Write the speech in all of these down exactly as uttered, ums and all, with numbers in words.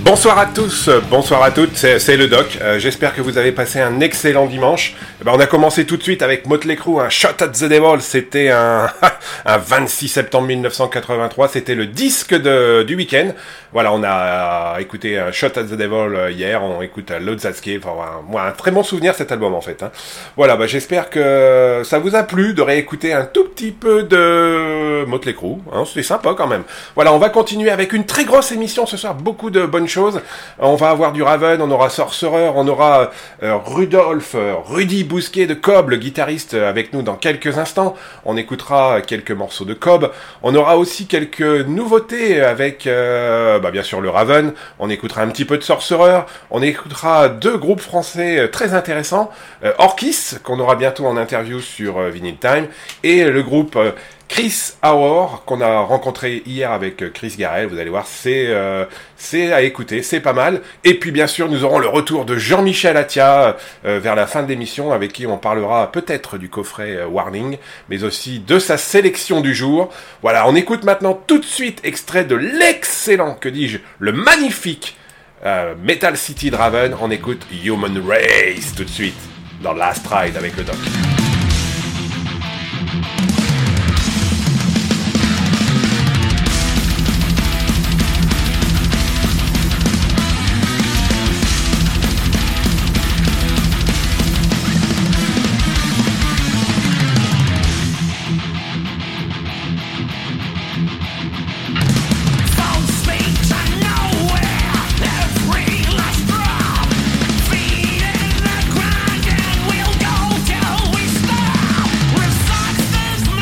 Bonsoir à tous, bonsoir à toutes, c'est, c'est le Doc. Euh, j'espère que vous avez passé un excellent dimanche. Eh ben, on a commencé tout de suite avec Motley Crue, un Shot at the Devil. C'était un, un vingt-six septembre dix-neuf cent quatre-vingt-trois. C'était le disque de, du week-end. Voilà, on a euh, écouté un Shot at the Devil euh, hier. On écoute euh, Load That Escape. Enfin, moi, un très bon souvenir cet album en fait. Hein. Voilà, bah, j'espère que ça vous a plu de réécouter un tout petit peu de Motley Crue. Hein, c'était sympa quand même. Voilà, on va continuer avec une très grosse émission ce soir. Beaucoup de bonnes choses. On va avoir du Raven, on aura Sorcerer, on aura euh, Rudolf, euh, Rudy Bousquet de Cobb, le guitariste, euh, avec nous dans quelques instants. On écoutera quelques morceaux de Cobb. On aura aussi quelques nouveautés avec, euh, bah, bien sûr, le Raven. On écoutera un petit peu de Sorcerer. On écoutera deux groupes français très intéressants. Euh, Orkis, qu'on aura bientôt en interview sur euh, Vinyl Time. Et le groupe... Euh, Chris Hour, qu'on a rencontré hier avec Chris Garel, vous allez voir, c'est euh, c'est à écouter, c'est pas mal. Et puis bien sûr, nous aurons le retour de Jean-Michel Attia euh, vers la fin de l'émission, avec qui on parlera peut-être du coffret euh, Warning, mais aussi de sa sélection du jour. Voilà, on écoute maintenant tout de suite extrait de l'excellent, que dis-je, le magnifique euh, Metal City Draven. On écoute Human Race tout de suite dans Last Ride avec le Doc. We'll go till we stop.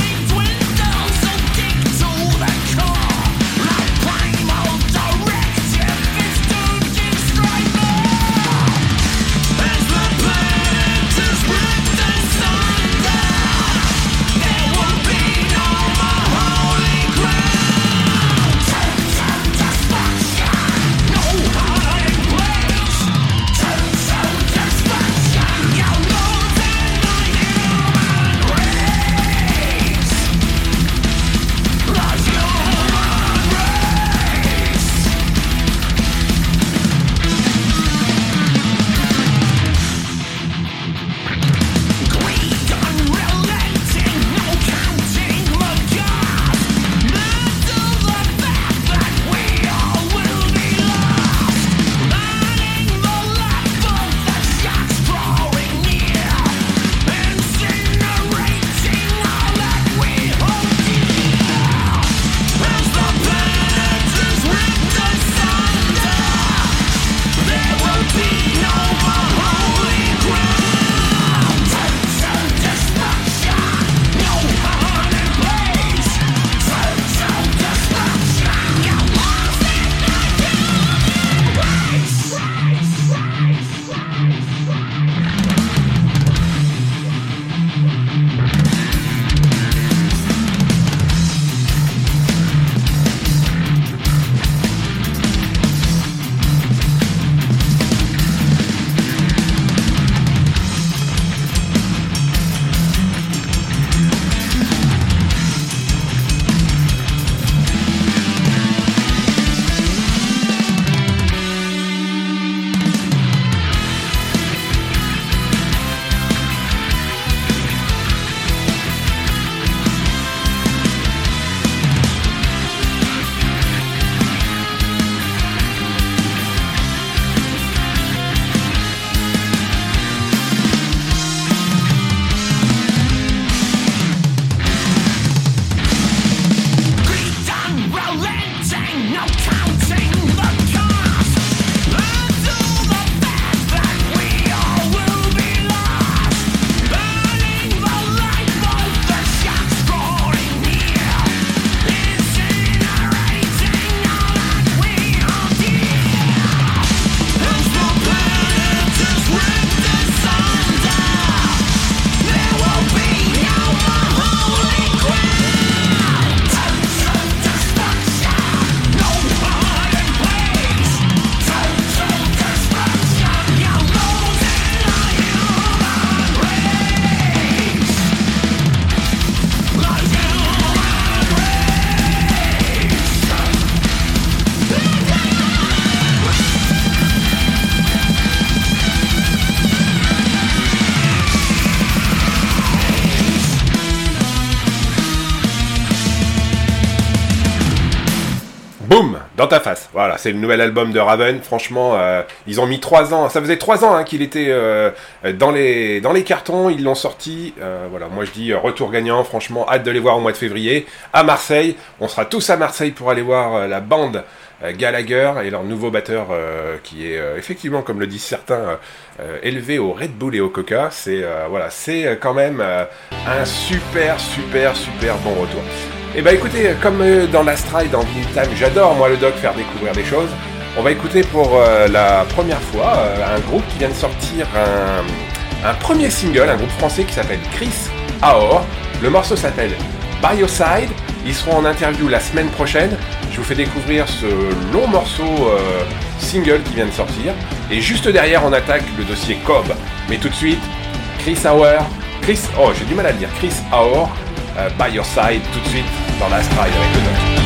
Dans ta face, voilà, c'est le nouvel album de Raven. Franchement, euh, ils ont mis trois ans. Ça faisait trois ans hein, qu'il était euh, dans les dans les cartons. Ils l'ont sorti. Euh, voilà, moi je dis euh, retour gagnant. Franchement, hâte de les voir au mois de février à Marseille. On sera tous à Marseille pour aller voir euh, la bande euh, Gallagher et leur nouveau batteur euh, qui est euh, effectivement, comme le disent certains, euh, élevé au Red Bull et au Coca. C'est euh, voilà, c'est quand même euh, un super super super bon retour. Et bah écoutez, comme dans Last Ride, dans Vinyl Time, j'adore moi le doc faire découvrir des choses. On va écouter pour euh, la première fois euh, un groupe qui vient de sortir un, un premier single, un groupe français qui s'appelle Chris Aor. Le morceau s'appelle By Your Side. Ils seront en interview la semaine prochaine. Je vous fais découvrir ce long morceau euh, single qui vient de sortir. Et juste derrière, on attaque le dossier Cobb. Mais tout de suite, Chris Aor, Chris, oh j'ai du mal à le dire, Chris Aor. Uh, By Your Side, tout de suite dans Last Ride avec le doc.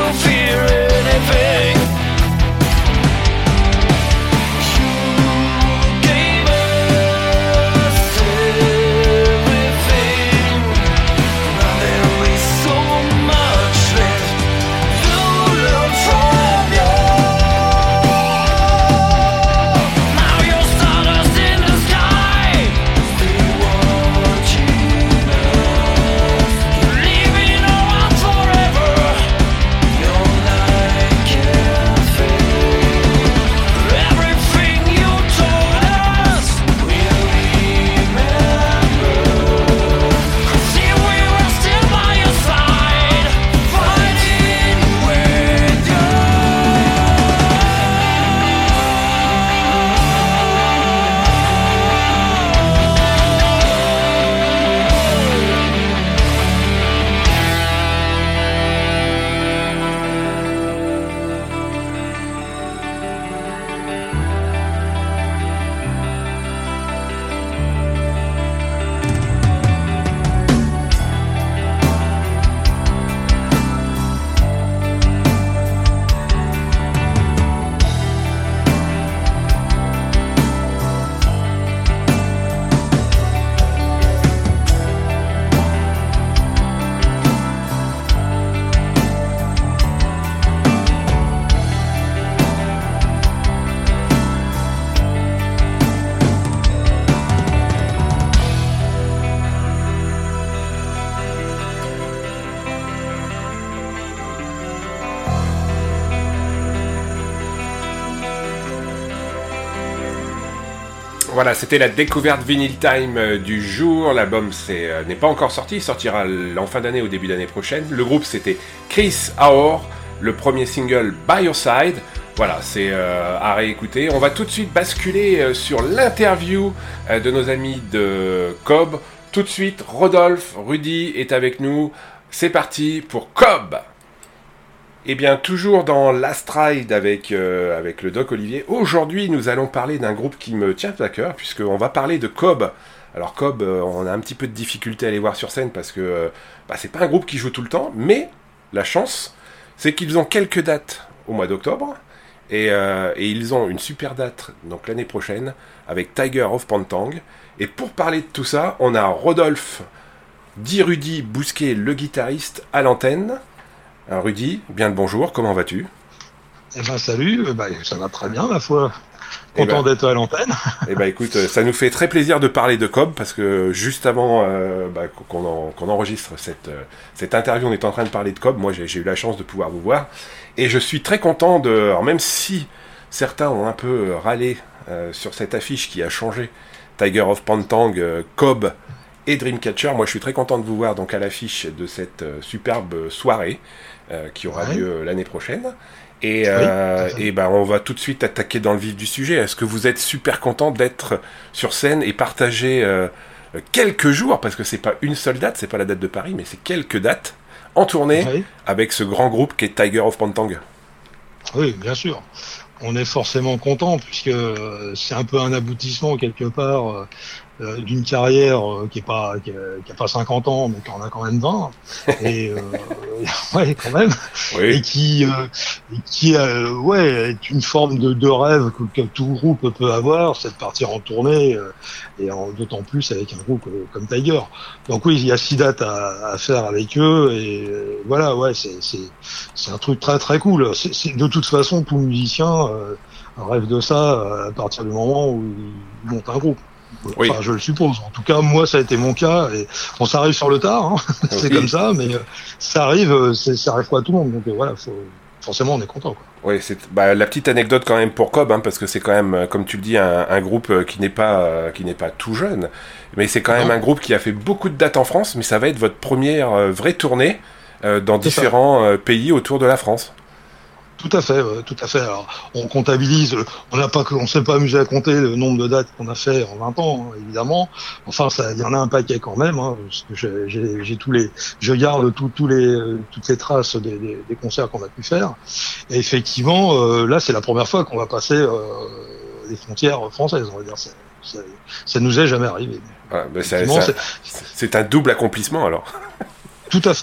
Voilà, c'était la découverte Vinyl Time euh, du jour. L'album c'est, euh, n'est pas encore sorti, il sortira en fin d'année ou début d'année prochaine. Le groupe c'était Chris Aor, le premier single By Your Side. Voilà, c'est euh, à réécouter. On va tout de suite basculer euh, sur l'interview euh, de nos amis de Cobb. Tout de suite, Rodolphe, Rudy est avec nous. C'est parti pour Cobb. Eh bien, toujours dans Last Ride avec, euh, avec le Doc Olivier. Aujourd'hui, nous allons parler d'un groupe qui me tient à cœur, puisqu'on va parler de Cobb. Alors Cobb, euh, on a un petit peu de difficulté à les voir sur scène, parce que euh, bah, c'est pas un groupe qui joue tout le temps, mais la chance, c'est qu'ils ont quelques dates au mois d'octobre, et, euh, et ils ont une super date donc l'année prochaine, avec Tiger of Pantang. Et pour parler de tout ça, on a Rodolphe, dit Rudy Bousquet, le guitariste, à l'antenne. Alors Rudy, bien le bonjour, comment vas-tu ? Eh ben salut, bah, ça va très bien ma foi. Content eh ben, d'être à l'antenne. Eh ben écoute, ça nous fait très plaisir de parler de Cobb, parce que juste avant euh, bah, qu'on, en, qu'on enregistre cette, euh, cette interview, on est en train de parler de Cobb. Moi j'ai, j'ai eu la chance de pouvoir vous voir, et je suis très content de... Alors même si certains ont un peu râlé euh, sur cette affiche qui a changé, Tiger of Pantang, euh, Cobb et Dreamcatcher, moi je suis très content de vous voir donc à l'affiche de cette euh, superbe soirée euh, qui aura ouais. lieu euh, l'année prochaine. Et, euh, oui, et ben on va tout de suite attaquer dans le vif du sujet. Est-ce que vous êtes super content d'être sur scène et partager euh, quelques jours, parce que c'est pas une seule date, c'est pas la date de Paris, mais c'est quelques dates en tournée oui. avec ce grand groupe qui est Tiger of Pantang? Oui, bien sûr. On est forcément content, puisque c'est un peu un aboutissement quelque part euh, euh, d'une carrière euh, qui est pas qui a, qui a pas cinquante ans, mais qui en a quand même vingt, et euh, ouais quand même, oui. et qui euh, et qui euh, ouais est une forme de, de rêve que, que tout groupe peut avoir, c'est de partir en tournée, euh, et en, d'autant plus avec un groupe euh, comme Tiger. Donc oui, il y a six dates à, à faire avec eux, et euh, voilà, ouais, c'est c'est c'est un truc très très cool. C'est, c'est de toute façon tout musicien euh, rêve de ça à partir du moment où il monte un groupe. Oui. Enfin, je le suppose. En tout cas, moi, ça a été mon cas. Et bon, ça arrive sur le tard, hein. c'est oui. comme ça, mais euh, ça arrive, c'est, ça arrive pas à tout le monde. Donc euh, voilà, faut, forcément, on est content, quoi. Oui, c'est bah, la petite anecdote quand même pour Cobb, hein, parce que c'est quand même, comme tu le dis, un, un groupe qui n'est pas euh, qui n'est pas tout jeune, mais c'est quand même non. un groupe qui a fait beaucoup de dates en France. Mais ça va être votre première euh, vraie tournée euh, dans c'est différents euh, pays autour de la France. Tout à fait, ouais, tout à fait. Alors, on comptabilise, on n'a pas, on s'est pas amusé à compter le nombre de dates qu'on a fait en vingt ans, hein, évidemment. Enfin, ça, il y en a un paquet quand même, hein, parce que j'ai, j'ai, j'ai tous les, je garde tous, tous les, toutes les traces des, des, des concerts qu'on a pu faire. Et effectivement, euh, là, c'est la première fois qu'on va passer euh, les frontières françaises, on va dire. C'est, c'est, ça nous est jamais arrivé. Ah, ben c'est, c'est, c'est un double accomplissement alors. Tout à fait.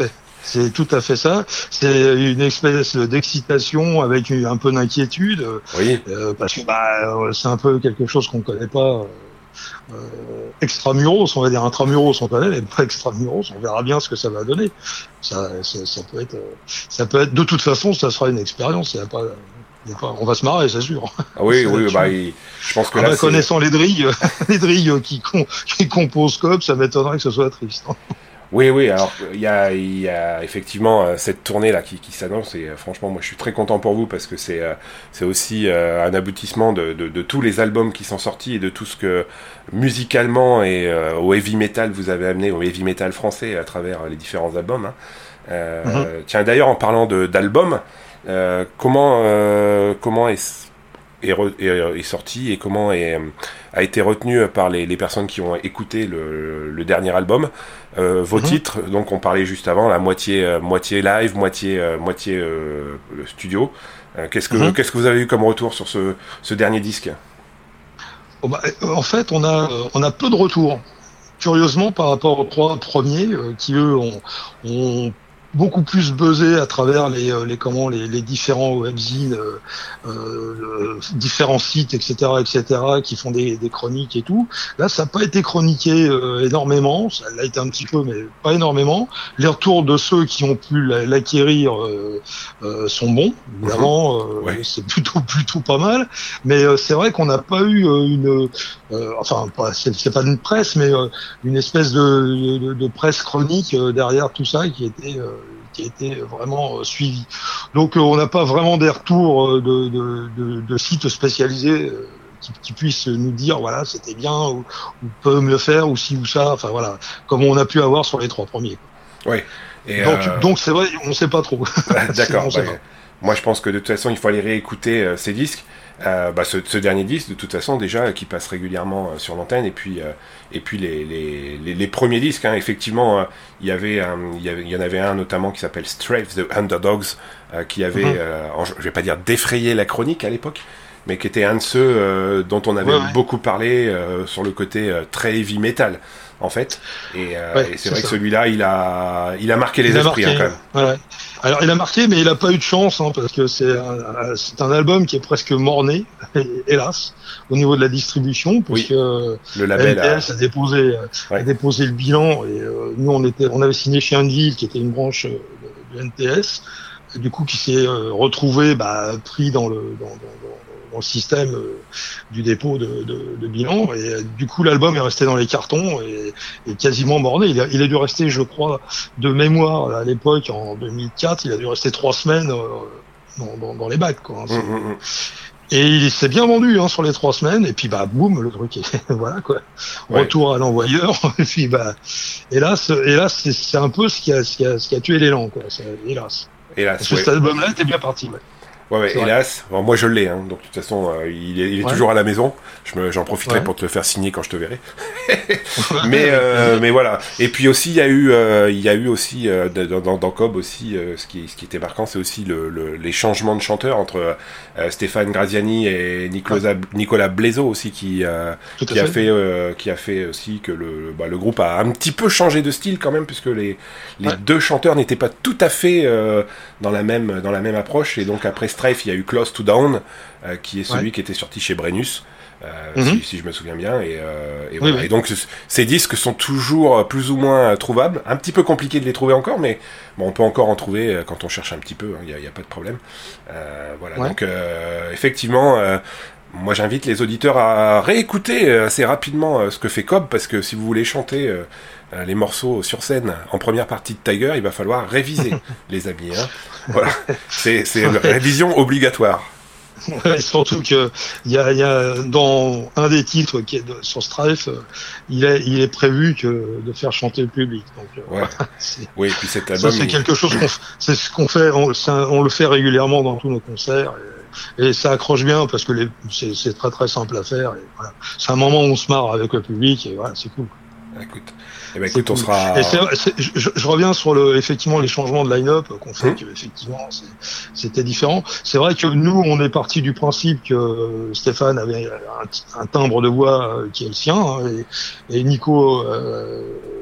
C'est tout à fait ça. C'est une espèce d'excitation avec un peu d'inquiétude, Oui. euh, parce que bah, c'est un peu quelque chose qu'on connaît pas. Euh, extramuros, on va dire intramuros, on connaît, mais pas extramuros, on verra bien ce que ça va donner. Ça, ça, ça peut être, ça peut être. De toute façon, ça sera une expérience. Il y a pas, il y a pas, on va se marrer, c'est sûr. Ah oui, oui, bah, il, je pense que ah là, bah, c'est... connaissant les drilles, les drilles qui, com, qui composent Cobb, ça m'étonnerait que ce soit triste. Oui, oui, alors il y a, il y a effectivement euh, cette tournée là qui, qui s'annonce et euh, franchement moi je suis très content pour vous parce que c'est euh, c'est aussi euh, un aboutissement de, de, de tous les albums qui sont sortis et de tout ce que musicalement et euh, au heavy metal vous avez amené au heavy metal français à travers les différents albums. Hein. Euh, mm-hmm. Tiens d'ailleurs en parlant de, d'albums, euh, comment euh, comment est Est, re, est, est sorti et comment est, a été retenu par les, les personnes qui ont écouté le, le dernier album. Euh, vos mm-hmm. titres, donc on parlait juste avant, la moitié, euh, moitié live, moitié, euh, moitié euh, studio. Euh, qu'est-ce que, mm-hmm. qu'est-ce que vous avez eu comme retour sur ce, ce dernier disque? Oh bah, en fait, on a, on a peu de retours. Curieusement, par rapport aux trois premiers, euh, qui eux ont, ont beaucoup plus buzzé à travers les les comment les, les différents webzines, euh, euh, différents sites, et cetera, et cetera, qui font des, des chroniques et tout. Là, ça n'a pas été chroniqué euh, énormément. Ça l'a été un petit peu, mais pas énormément. Les retours de ceux qui ont pu l'acquérir euh, euh, sont bons. Évidemment, euh, ouais. C'est plutôt plutôt pas mal. Mais euh, c'est vrai qu'on n'a pas eu euh, une, euh, enfin, pas, c'est, c'est pas une presse, mais euh, une espèce de, de, de presse chronique euh, derrière tout ça qui était euh, qui a été vraiment euh, suivi. Donc euh, on n'a pas vraiment des retours euh, de, de, de, de sites spécialisés euh, qui, qui puissent nous dire voilà c'était bien ou, ou peut me le faire ou ci ou ça. Enfin voilà, comme on a pu avoir sur les trois premiers. Oui. Et donc euh... donc c'est vrai, on ne sait pas trop. D'accord. Bah, moi je pense que de toute façon il faut aller réécouter euh, ces disques. Euh, bah, ce, ce dernier disque de toute façon déjà qui passe régulièrement euh, sur l'antenne et puis euh, et puis les les les, les premiers disques hein, effectivement il euh, y avait un il y avait il y en avait un notamment qui s'appelle Strafe the Underdogs euh, qui avait mm-hmm. euh, en, je vais pas dire défrayé la chronique à l'époque mais qui était un de ceux euh, dont on avait ouais, ouais. beaucoup parlé euh, sur le côté euh, très heavy metal en fait et, euh, ouais, et c'est, c'est vrai ça. Que celui-là il a il a marqué les il esprits marqué, hein, quand même. Ouais. Alors il a marqué mais il a pas eu de chance hein, parce que c'est un, c'est un album qui est presque mort-né hélas au niveau de la distribution puisque oui. Le label N T S a, a déposé ouais. a déposé le bilan et euh, nous on était on avait signé chez Anvil qui était une branche de, de N T S du coup qui s'est euh, retrouvé bah, pris dans le dans, dans, dans dans le système euh, du dépôt de, de, de bilan et euh, du coup l'album est resté dans les cartons et, et quasiment mort-né. Il a, il a dû rester, je crois, de mémoire à l'époque en deux mille quatre, il a dû rester trois semaines euh, dans, dans, dans les bacs quoi. Hein, mmh. Et il s'est bien vendu hein, sur les trois semaines et puis bah boum le truc est voilà quoi. Ouais. Retour à l'envoyeur et puis bah hélas hélas c'est, c'est un peu ce qui a ce qui a, ce qui a tué l'élan quoi. C'est, hélas. Hélas. Parce que ouais. Cet album-là était bien parti. Ouais. Ouais, ouais hélas. Bon, moi, je l'ai, hein. Donc, de toute façon, euh, il est, il est ouais. toujours à la maison. Je me, j'en profiterai ouais. pour te le faire signer quand je te verrai. mais, euh, mais voilà. Et puis aussi, il y a eu, euh, il y a eu aussi, euh, dans, dans, dans Cobb aussi, euh, ce qui, ce qui était marquant, c'est aussi le, le, les changements de chanteurs entre euh, Stéphane Graziani et Nicolas, ouais. Nicolas Blaiseau aussi, qui, euh, qui fait. a fait, euh, qui a fait aussi que le, bah, le groupe a un petit peu changé de style quand même, puisque les, les ouais. deux chanteurs n'étaient pas tout à fait euh, dans la même, dans la même approche. Et donc après Strafe, il y a eu Close to Down, euh, qui est celui ouais. qui était sorti chez Brennus, euh, mm-hmm. si, si je me souviens bien. Et, euh, et, voilà. oui, oui. et donc, c- ces disques sont toujours plus ou moins trouvables. Un petit peu compliqué de les trouver encore, mais bon, on peut encore en trouver quand on cherche un petit peu. Il hein, n'y a, a pas de problème. Euh, voilà. Ouais. Donc, euh, effectivement, euh, moi, j'invite les auditeurs à réécouter assez rapidement euh, ce que fait Cobb, parce que si vous voulez chanter euh, les morceaux sur scène en première partie de Tiger, il va falloir réviser, les amis. Hein. Voilà, c'est, c'est une révision obligatoire. Ouais, surtout que il y a, y a dans un des titres qui est de, sur Strafe, il est, il est prévu que de faire chanter le public. Donc, ouais. c'est, oui, et puis cet album, ça, c'est quelque chose qu'on, c'est ce qu'on fait, on, un, on le fait régulièrement dans tous nos concerts. Et, et ça accroche bien parce que les, c'est, c'est très très simple à faire. Et voilà. C'est un moment où on se marre avec le public et voilà, c'est cool. Écoute, eh ben, écoute, on cool. sera. Et c'est, c'est, je, je reviens sur le, effectivement, les changements de line-up qu'on fait, mmh. que, effectivement, c'est, c'était différent. C'est vrai que nous, on est parti du principe que Stéphane avait un, un timbre de voix qui est le sien, hein, et, et Nico euh,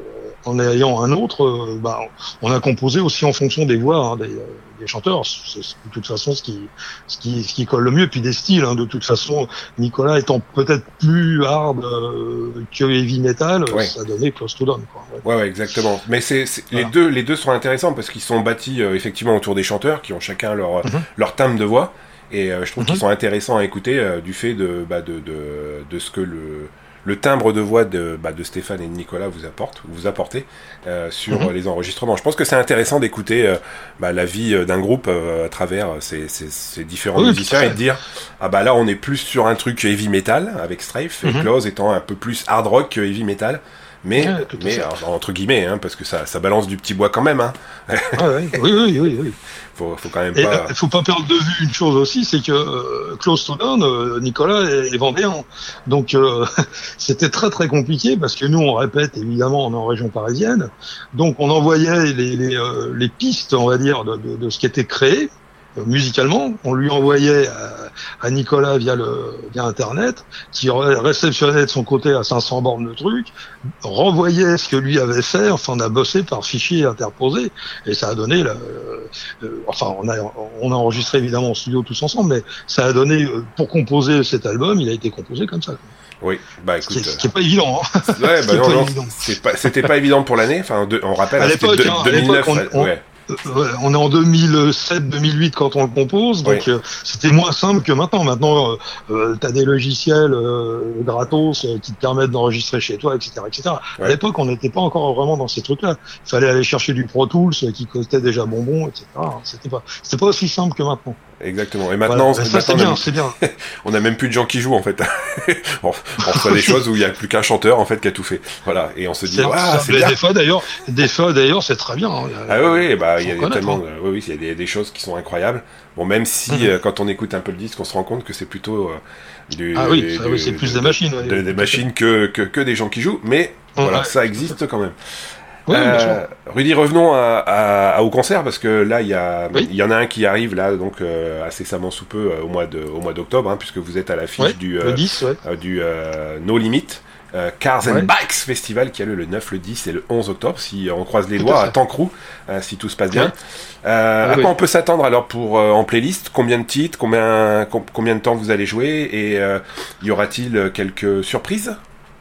en ayant un autre, euh, bah, on a composé aussi en fonction des voix hein, des, des chanteurs. C'est, c'est de toute façon ce qui, ce qui, ce qui colle le mieux. Puis des styles. Hein, de toute façon, Nicolas étant peut-être plus hard euh, que heavy metal, ouais. ça donnait Close to Dawn. Quoi, ouais. Ouais, ouais, exactement. Mais c'est, c'est voilà. les deux, les deux sont intéressants parce qu'ils sont bâtis euh, effectivement autour des chanteurs qui ont chacun leur, mm-hmm. leur timbre de voix. Et euh, je trouve mm-hmm. qu'ils sont intéressants à écouter euh, du fait de, bah, de, de, de ce que le, le timbre de voix de, bah, de Stéphane et de Nicolas vous apporte, vous apportez euh, sur mm-hmm. les enregistrements. Je pense que c'est intéressant d'écouter euh, bah, la vie d'un groupe euh, à travers ces, ces, ces différents oui, musiciens et de dire ah bah là on est plus sur un truc heavy metal avec Strafe mm-hmm. et Close étant un peu plus hard rock que heavy metal. Mais, ouais, mais alors, entre guillemets, hein, parce que ça, ça balance du petit bois quand même. Hein. Ah ouais, oui, oui, oui, oui. Faut, faut quand même et pas. Il faut pas perdre de vue une chose aussi, c'est que euh, Close to Dawn, euh, Nicolas est, est vendéen, donc euh, c'était très très compliqué parce que nous on répète évidemment on est en région parisienne, donc on envoyait les les, euh, les pistes, on va dire, de, de, de ce qui était créé. Musicalement, on lui envoyait à, à Nicolas via le via internet, qui réceptionnait de son côté à cinq cents bornes le truc, renvoyait ce que lui avait fait. Enfin, on a bossé par fichier interposé et ça a donné. Le, le, enfin, on a on a enregistré évidemment en studio tous ensemble, mais ça a donné pour composer cet album, il a été composé comme ça. Oui, bah écoute, ce qui est, ce qui est pas évident. Hein. Ouais, bah non, non, c'est pas, c'était pas évident pour l'année. Enfin, de, on rappelle, à l'époque, c'était hein, deux mille neuf. À l'époque, on, on, ouais. Euh, on est en deux mille sept deux mille huit quand on le compose, donc oui. euh, c'était moins simple que maintenant. Maintenant, euh, euh, t'as des logiciels euh, gratos euh, qui te permettent d'enregistrer chez toi, et cetera, et cetera. Ouais. À l'époque, on n'était pas encore vraiment dans ces trucs-là. Il fallait aller chercher du Pro Tools euh, qui costait déjà bonbon, et cetera. C'était pas, c'était pas aussi simple que maintenant. Exactement. Et maintenant, voilà. ça, c'est bien, même... c'est bien. On a même plus de gens qui jouent en fait. on, on reçoit des choses où il y a plus qu'un chanteur en fait qui a tout fait. Voilà. Et on se dit, ah, c'est bien. Des fois d'ailleurs, des fois d'ailleurs, c'est très bien. Hein. Ah oui, oui, bah il y a tellement, hein. oui, oui, il y a des, des choses qui sont incroyables. Bon, même si mm-hmm. euh, quand on écoute un peu le disque, on se rend compte que c'est plutôt euh, du, ah oui, ça, du, oui, c'est plus de, des machines, ouais, de, des machines que, que que des gens qui jouent. Mais mm-hmm. voilà, ça existe quand même. Oui, euh, Rudy, revenons à, à, à, au concert parce que là il y a oui. il y en a un qui arrive là donc euh, incessamment sous peu euh, au mois de au mois d'octobre hein, puisque vous êtes à l'affiche ouais, du euh, dix, ouais. euh, du euh, No Limit euh, Cars and ouais. Bikes Festival qui a lieu le neuf, le dix et le onze octobre si on croise les doigts à Tancrou euh, si tout se passe bien. Ouais. Euh, ah, à quoi oui. on peut s'attendre alors pour euh, en playlist, combien de titres, combien com- combien de temps vous allez jouer et euh, y aura-t-il quelques surprises?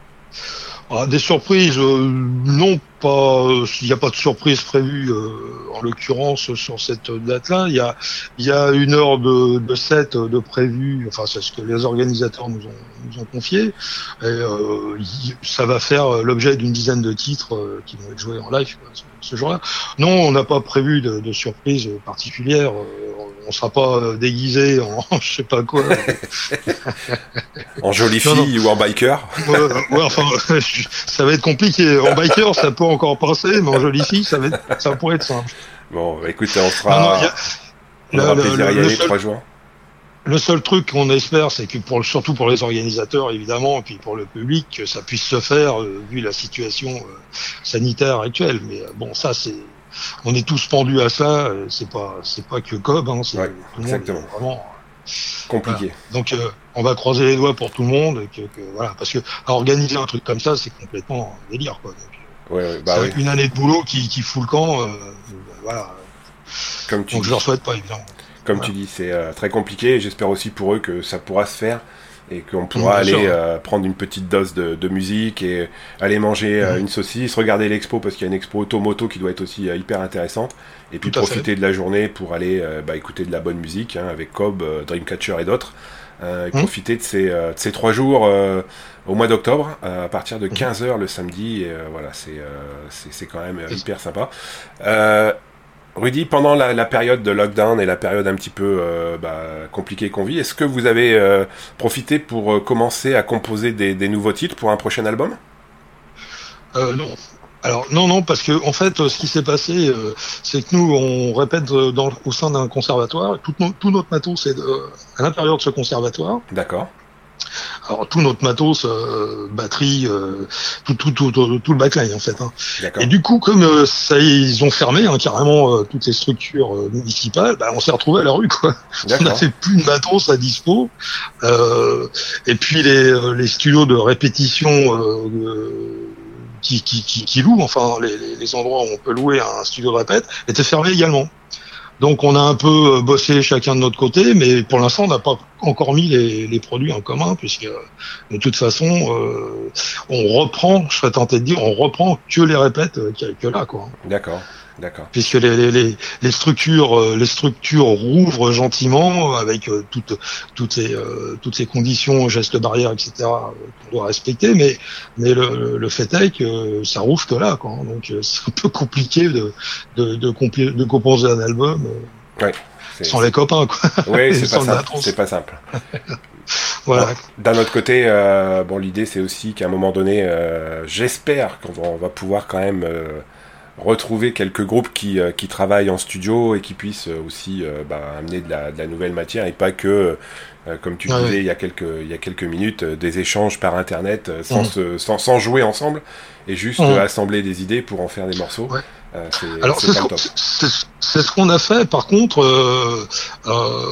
Ah, des surprises, euh, non pas. Il n'y a pas de surprise prévue euh, en l'occurrence sur cette date-là. Il y a, il y a une heure de, de set de prévu. Enfin, c'est ce que les organisateurs nous ont, nous ont confié. Et euh, ça va faire l'objet d'une dizaine de titres euh, qui vont être joués en live quoi, ce, ce jour-là. Non, on n'a pas prévu de, de surprise particulière. Euh, on sera pas déguisé en je sais pas quoi. En jolie fille non, non. ou en biker. Ouais, ouais, enfin, ça va être compliqué. En biker, ça peut encore passer, mais en jolie fille, ça va être, ça pourrait être simple. Bon, bah, écoutez, on sera, non, non, a... on aura le, plaisir à y aller trois jours. Le seul truc qu'on espère, c'est que pour, surtout pour les organisateurs, évidemment, et puis pour le public, que ça puisse se faire, euh, vu la situation euh, sanitaire actuelle. Mais euh, bon, ça, c'est, on est tous pendus à ça. Euh, c'est pas, c'est pas que Cobb, hein, c'est ouais, tout le exactement. monde, vraiment compliqué. Voilà. Donc, euh, on va croiser les doigts pour tout le monde, que, que voilà, parce que à organiser un truc comme ça, c'est complètement un délire, quoi. Donc, ouais, ouais, bah c'est oui. une année de boulot qui, qui fout le camp, euh, voilà. Comme tu Donc, dis. je leur souhaite pas, évidemment. Comme voilà. tu dis, c'est euh, très compliqué. J'espère aussi pour eux que ça pourra se faire et qu'on pourra mmh, aller euh, prendre une petite dose de, de musique et aller manger euh, mmh. une saucisse, regarder l'expo parce qu'il y a une expo automoto qui doit être aussi euh, hyper intéressante et puis profiter de la journée pour aller euh, bah, écouter de la bonne musique hein, avec Cobb, euh, Dreamcatcher et d'autres euh, et mmh. profiter de ces, euh, de ces trois jours euh, au mois d'octobre euh, à partir de quinze heures le samedi et euh, voilà, c'est, euh, c'est, c'est quand même euh, hyper sympa. Euh, Rudy, pendant la, la période de lockdown et la période un petit peu euh, bah, compliquée qu'on vit, est-ce que vous avez euh, profité pour euh, commencer à composer des, des nouveaux titres pour un prochain album ? euh, Non. Alors non, non, parce que en fait, ce qui s'est passé, euh, c'est que nous, on répète dans, au sein d'un conservatoire. Tout, no, tout notre matos est de, à l'intérieur de ce conservatoire. D'accord. Alors tout notre matos, euh, batterie, euh, tout, tout, tout, tout, tout le backline en fait. Hein. Et du coup, comme euh, ça, ils ont fermé hein, carrément euh, toutes les structures euh, municipales, bah, on s'est retrouvé à la rue quoi. On n'a fait plus de matos à dispo. Euh, et puis les, les studios de répétition euh, qui, qui, qui, qui louent, enfin les, les endroits où on peut louer un studio de répète, étaient fermés également. Donc on a un peu bossé chacun de notre côté, mais pour l'instant on n'a pas encore mis les, les produits en commun, puisque de toute façon euh, on reprend, je serais tenté de dire, on reprend que les répètes qu'il y a que là, quoi. D'accord. D'accord. Puisque les, les, les structures, les structures rouvrent gentiment avec toutes, toutes ces, toutes ces conditions, gestes barrières, et cetera qu'on doit respecter, mais, mais le, le fait est que ça rouvre que là, quoi. Donc c'est un peu compliqué de, de, de, compli- de composer un album ouais, sans les copains, quoi. Oui, c'est pas simple. C'est pas simple. Voilà. Bon, d'un autre côté, euh, bon, l'idée c'est aussi qu'à un moment donné, euh, j'espère qu'on va, on va pouvoir quand même euh, retrouver quelques groupes qui, euh, qui travaillent en studio et qui puissent aussi euh, bah, amener de la, de la nouvelle matière et pas que, euh, comme tu ouais, disais ouais. il y a quelques, il y a quelques minutes, euh, des échanges par internet euh, sans, mmh. se, sans, sans jouer ensemble et juste mmh. euh, assembler des idées pour en faire des morceaux. Ouais. Euh, c'est, Alors c'est, c'est pas ce, le top. c'est, c'est ce qu'on a fait. Par contre, euh, euh,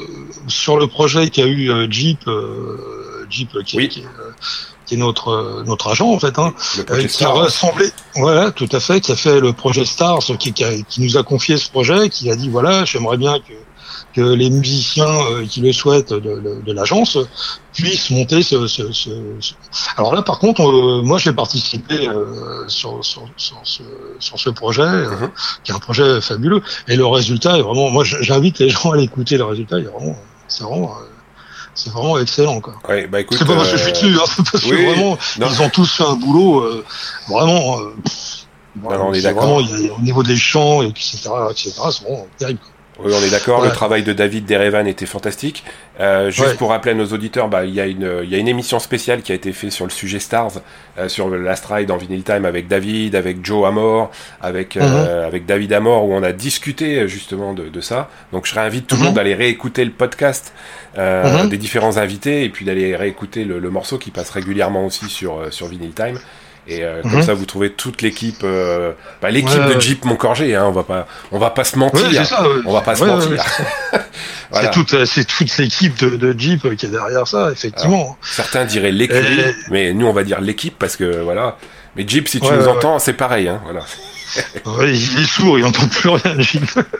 sur le projet qu'a eu euh, Jeep, euh, Jeep qui, oui. qui, qui, qui est notre notre agent en fait, hein, euh, qui Stars. a rassemblé, voilà, tout à fait, qui a fait le projet Stars, qui, qui, a, qui nous a confié ce projet, qui a dit voilà, j'aimerais bien que que les musiciens euh, qui le souhaitent de, de, de l'agence puissent monter ce, ce, ce, ce... Alors là, par contre, euh, moi, j'ai participé euh, sur, sur, sur, ce, sur ce projet, euh, mm-hmm. qui est un projet fabuleux. Et le résultat est vraiment... Moi, j'invite les gens à l'écouter. Le résultat est vraiment... C'est vraiment... Euh, c'est vraiment excellent, quoi. Ouais, bah écoute, c'est pas parce que je suis dessus, hein, c'est parce oui, que vraiment, non. ils ont tous fait un boulot euh, vraiment... Euh, non, non, on est c'est d'accord. Vraiment, il y a, au niveau des chants, et cetera, et cetera, c'est vraiment terrible, quoi. Oui, on est d'accord. Ouais. Le travail de David Derevan était fantastique. Euh, juste ouais. pour rappeler à nos auditeurs, bah il y a une il y a une émission spéciale qui a été faite sur le sujet Stars, euh, sur le Last Ride en Vinyl Time avec David, avec Joe Amor, avec mm-hmm. euh, avec David Amor, où on a discuté justement de, de ça. Donc je réinvite tout mm-hmm. le monde à aller réécouter le podcast euh, mm-hmm. des différents invités et puis d'aller réécouter le, le morceau qui passe régulièrement aussi sur euh, sur Vinyl Time. Et euh, mm-hmm. comme ça, vous trouvez toute l'équipe, euh, bah, l'équipe ouais, de ouais. Jeep Moncorgé. Hein, on va pas, on va pas se mentir. Ouais, c'est ça, ouais. On va pas ouais, se mentir. Ouais, ouais, voilà. C'est toute, c'est toute l'équipe de, de Jeep qui est derrière ça, effectivement. Alors, certains diraient l'écurie, et... mais nous on va dire l'équipe parce que voilà. Mais Jeep, si tu ouais, nous ouais, entends, ouais. c'est pareil, hein. Voilà. Ouais, il est sourd, il n'entend plus rien, Jeep.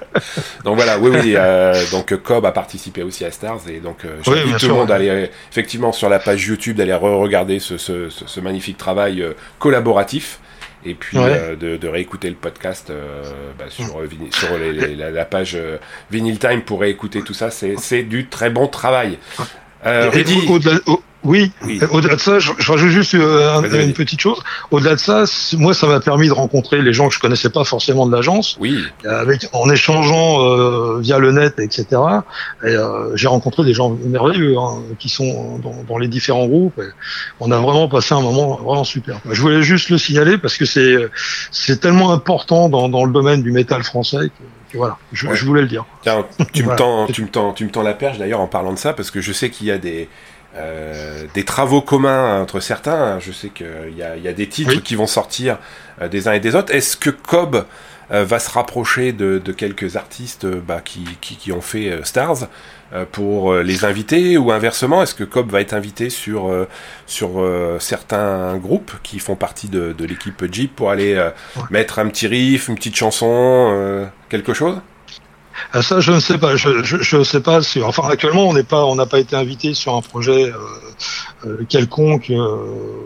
Donc voilà, oui, oui. Euh, donc Cobb a participé aussi à Stars et donc euh, j'invite oui, tout sûr, le monde à aller euh, effectivement sur la page YouTube d'aller re-regarder ce, ce, ce, ce magnifique travail euh, collaboratif et puis ouais. euh, de, de réécouter le podcast euh, bah, sur, euh, sur les, les, la, la page euh, Vinyl Time pour réécouter tout ça. C'est, c'est du très bon travail. Euh, Rudy... au-delà, au, oui, oui. Au-delà de ça, je, je rajoute juste euh, un, une petite chose. Au-delà de ça, moi, ça m'a permis de rencontrer les gens que je connaissais pas forcément de l'agence. Oui. Avec, en échangeant euh, via le net, et cetera. Et, euh, j'ai rencontré des gens merveilleux hein, qui sont dans, dans les différents groupes. Et on a vraiment passé un moment vraiment super. Je voulais juste le signaler parce que c'est c'est tellement important dans, dans le domaine du métal français que voilà, je, ouais. je voulais le dire. Tiens, tu, voilà. me tends, tu, me tends, tu me tends la perche d'ailleurs en parlant de ça, parce que je sais qu'il y a des, euh, des travaux communs entre certains. Je sais qu'il y a, il y a des titres oui. qui vont sortir euh, des uns et des autres. Est-ce que Cobb euh, va se rapprocher de, de quelques artistes euh, bah, qui, qui, qui ont fait euh, Stars euh, pour euh, les inviter, ou inversement, est-ce que Cobb va être invité sur, euh, sur euh, certains groupes qui font partie de, de l'équipe Jeep pour aller euh, ouais. mettre un petit riff, une petite chanson, euh, quelque chose? Ah, ça, je ne sais pas. Je, je, je sais pas. Si, enfin, actuellement, on n'est pas, on n'a pas été invité sur un projet euh, euh, quelconque. Euh,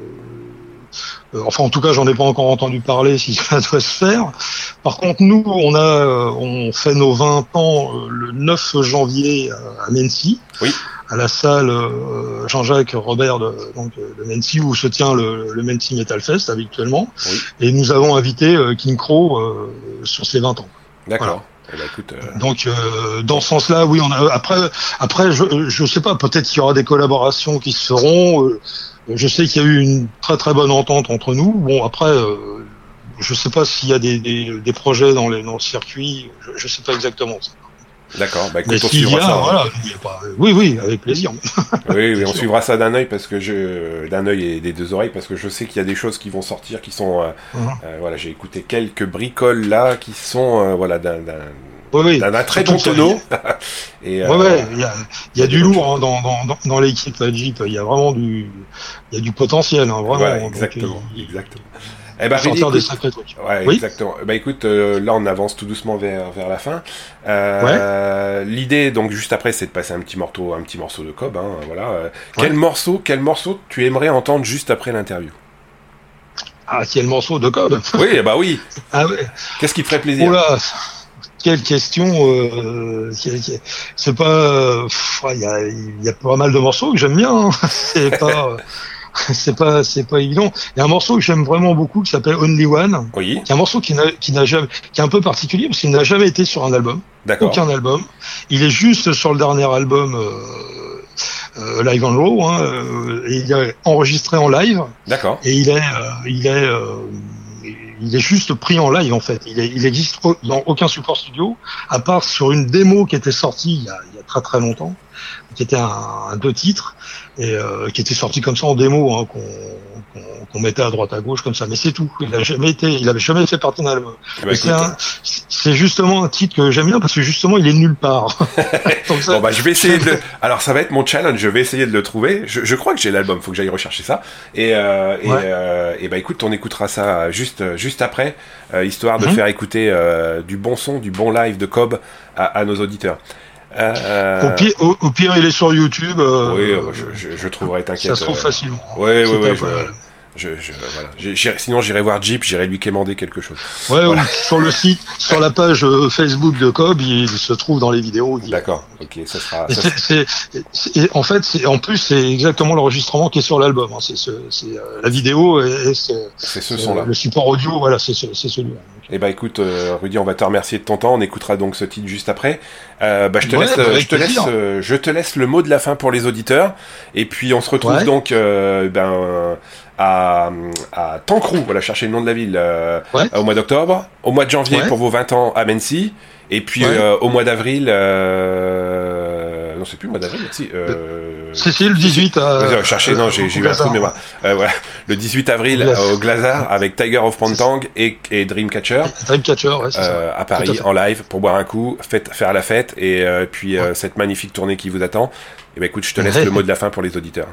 euh, enfin, en tout cas, j'en ai pas encore entendu parler si ça doit se faire. Par contre, nous, on a, euh, on fait nos vingt ans euh, le neuf janvier à Nancy. Oui. À la salle euh, Jean-Jacques Robert de, donc, de Nancy, où se tient le, le Nancy Metal Fest habituellement. Oui. Et nous avons invité euh, King Crow euh, sur ses vingt ans. D'accord. Voilà. Eh ben, écoute, euh... Donc euh, dans ce sens-là, oui, on a après après je je sais pas, peut-être qu'il y aura des collaborations qui se feront. Euh, je sais qu'il y a eu une très très bonne entente entre nous. Bon après, euh, je sais pas s'il y a des, des des projets dans les dans le circuit. Je, je sais pas exactement ça. D'accord, bah écoute, mais on s'il suivra y a, ça. Voilà, il y a pas... Oui, oui, avec plaisir. Oui, oui, on suivra ça d'un œil parce que je, d'un œil et des deux oreilles, parce que je sais qu'il y a des choses qui vont sortir, qui sont, euh, uh-huh. euh, voilà, j'ai écouté quelques bricoles là, qui sont, euh, voilà, d'un, d'un, oui, oui. d'un, d'un très bon tonneau. Et euh, ouais, ouais, il y a, il y a du lourd hein, dans, dans, dans l'équipe Jeep. Il y a vraiment du, il y a du potentiel, hein, vraiment. Ouais, exactement, donc, il... exactement. Eh ben, sortir Rudy, écoute, des sacrés trucs. Ouais, Oui. exactement. Bah écoute, euh, là on avance tout doucement vers vers la fin. Euh, ouais. L'idée, donc juste après, c'est de passer un petit morceau, un petit morceau de Cobb. Hein, voilà. Euh, ouais. Quel morceau, quel morceau tu aimerais entendre juste après l'interview? Ah, quel morceau de Cobb? Oui, bah oui. Ah ouais. Qu'est-ce qui te ferait plaisir? Oula, quelle question. Euh, c'est pas. Il y a, y a pas mal de morceaux que j'aime bien. Hein. C'est pas. c'est pas c'est pas évident. Il y a un morceau que j'aime vraiment beaucoup qui s'appelle Only One. Oui. Qui est un morceau qui n'a qui n'a jamais qui est un peu particulier parce qu'il n'a jamais été sur un album. D'accord. Aucun album. Il est juste sur le dernier album euh, euh, Live on Raw. Hein, euh, et il est enregistré en live. D'accord. Et il est euh, il est euh, il est juste pris en live en fait. Il est, il existe dans aucun support studio à part sur une démo qui était sortie il y a, il y a très très longtemps, qui était un, un deux titres et euh, qui était sorti comme ça en démo, hein, qu'on, qu'on, qu'on mettait à droite à gauche comme ça. Mais c'est tout. Il a jamais été, il avait jamais fait partie d'un album. Bah, c'est, un, c'est justement un titre que j'aime bien parce que justement il est nulle part. Donc ça, bon bah je vais essayer de. Le... Alors ça va être mon challenge. Je vais essayer de le trouver. Je, je crois que j'ai l'album. Faut que j'aille rechercher ça. Et euh, et, ouais. euh, et bah écoute, on écoutera ça juste juste après, euh, histoire de mm-hmm. faire écouter euh, du bon son, du bon live de Cobb à, à nos auditeurs. Euh... Au, pire, au, au pire, il est sur YouTube. Euh, oui, euh, je, je, je trouverai, t'inquiète. Ça se trouve euh... facilement. Oui, oui, oui. Je, je, voilà. J'irai, sinon, j'irai voir Jeep, j'irai lui quémander quelque chose. Ouais, voilà. Sur le site, sur la page Facebook de Cobb, il se trouve dans les vidéos. Il... D'accord, ok, ça sera. Et ça c'est, c'est, c'est, en fait, c'est, en plus, c'est exactement l'enregistrement qui est sur l'album. Hein. C'est, ce, c'est euh, la vidéo et, et c'est, c'est ce son-là. Le support audio, voilà, c'est, c'est celui-là. Eh ben écoute, euh, Rudy, on va te remercier de ton temps. On écoutera donc ce titre juste après. Euh, bah je te ouais, laisse, euh, je te laisse, euh, je te laisse le mot de la fin pour les auditeurs. Et puis on se retrouve ouais. donc, euh, ben. à, à Tancrou, voilà, chercher le nom de la ville, euh, ouais. au mois d'octobre, au mois de janvier ouais. pour vos vingt ans à Mency, et puis ouais. euh, au mois d'avril, euh... non c'est plus le mois d'avril, si, euh... c'est, c'est le dix-huit à... Euh, chercher, non, j'ai, j'ai eu un trou de mémoire. Euh, voilà. Le dix-huit avril euh, au Glazard avec Tiger of Pantang et, et Dreamcatcher. Dreamcatcher, ouais, c'est euh, ça. À Paris, en live, pour boire un coup, faites, faire la fête, et euh, puis euh, ouais. cette magnifique tournée qui vous attend. Et ben écoute, je te laisse ouais. le mot de la fin pour les auditeurs.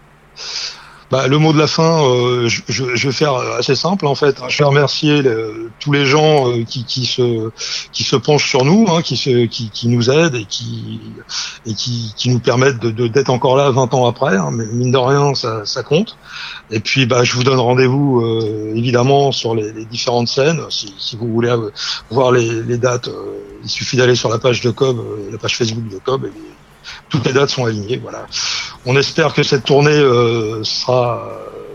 Bah, le mot de la fin, euh, je, je, je vais faire assez simple en fait. Je vais remercier le, tous les gens euh, qui, qui se qui se penchent sur nous, hein, qui se qui, qui nous aident et qui et qui, qui nous permettent de, de d'être encore là vingt ans après. Hein, mais mine de rien, ça, ça compte. Et puis bah je vous donne rendez-vous euh, évidemment sur les, les différentes scènes. Si, si vous voulez euh, voir les, les dates, euh, il suffit d'aller sur la page de Cobb, euh, la page Facebook de Cobb. Et, toutes les dates sont alignées, voilà. On espère que cette tournée euh, sera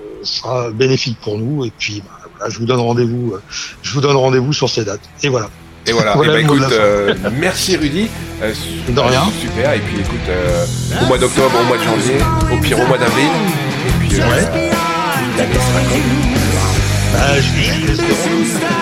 sera bénéfique pour nous. Et puis, bah, voilà, je vous donne rendez-vous. Euh, je vous donne rendez-vous sur ces dates. Et voilà. Et voilà. voilà et bah, écoute, euh, merci Rudy. Euh, de rien. Super. Et puis écoute, euh, au mois d'octobre, au mois de janvier, au pire au mois d'avril. Et puis, euh, ouais. l'année sera comme. Bah, je suis l'espérance.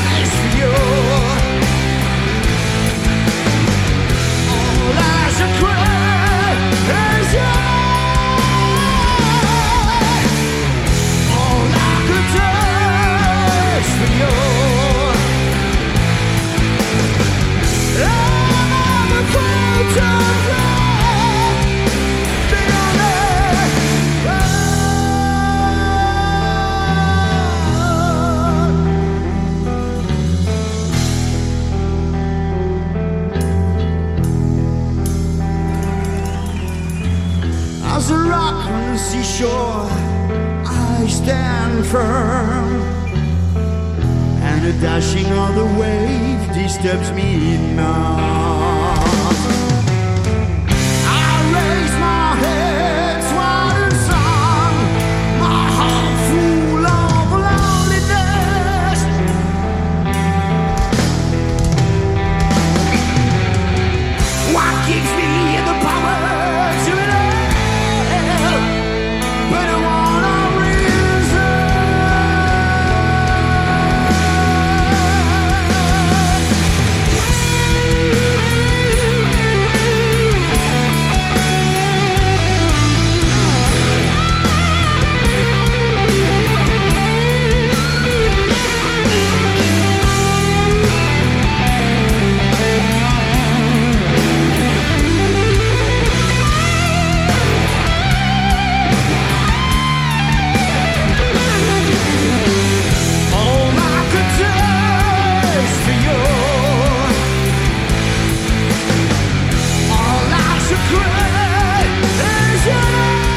Cry rock on the seashore, I stand firm, and the dashing of the wave disturbs me not. I raise my head toward the sun, my heart full of loneliness. What gives me the power to live? But I wanna reason. All I could taste for you, all I should crave is your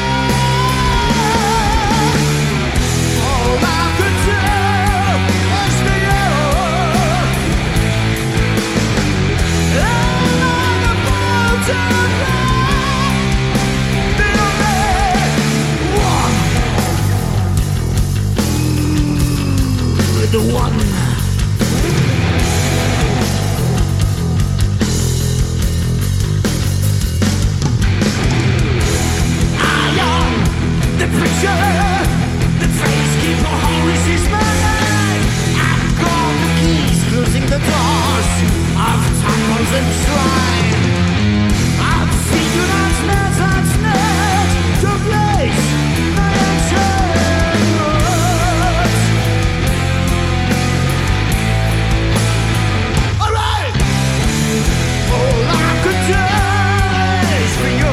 love. All I could do is for you, and all the photograph, the only one, the one. I am the preacher, the face keeper who resists my life. I've got the keys, closing the doors of temples and shrine. I've figured out snares and snares to place my enchantments. Alright! All I could do is for you.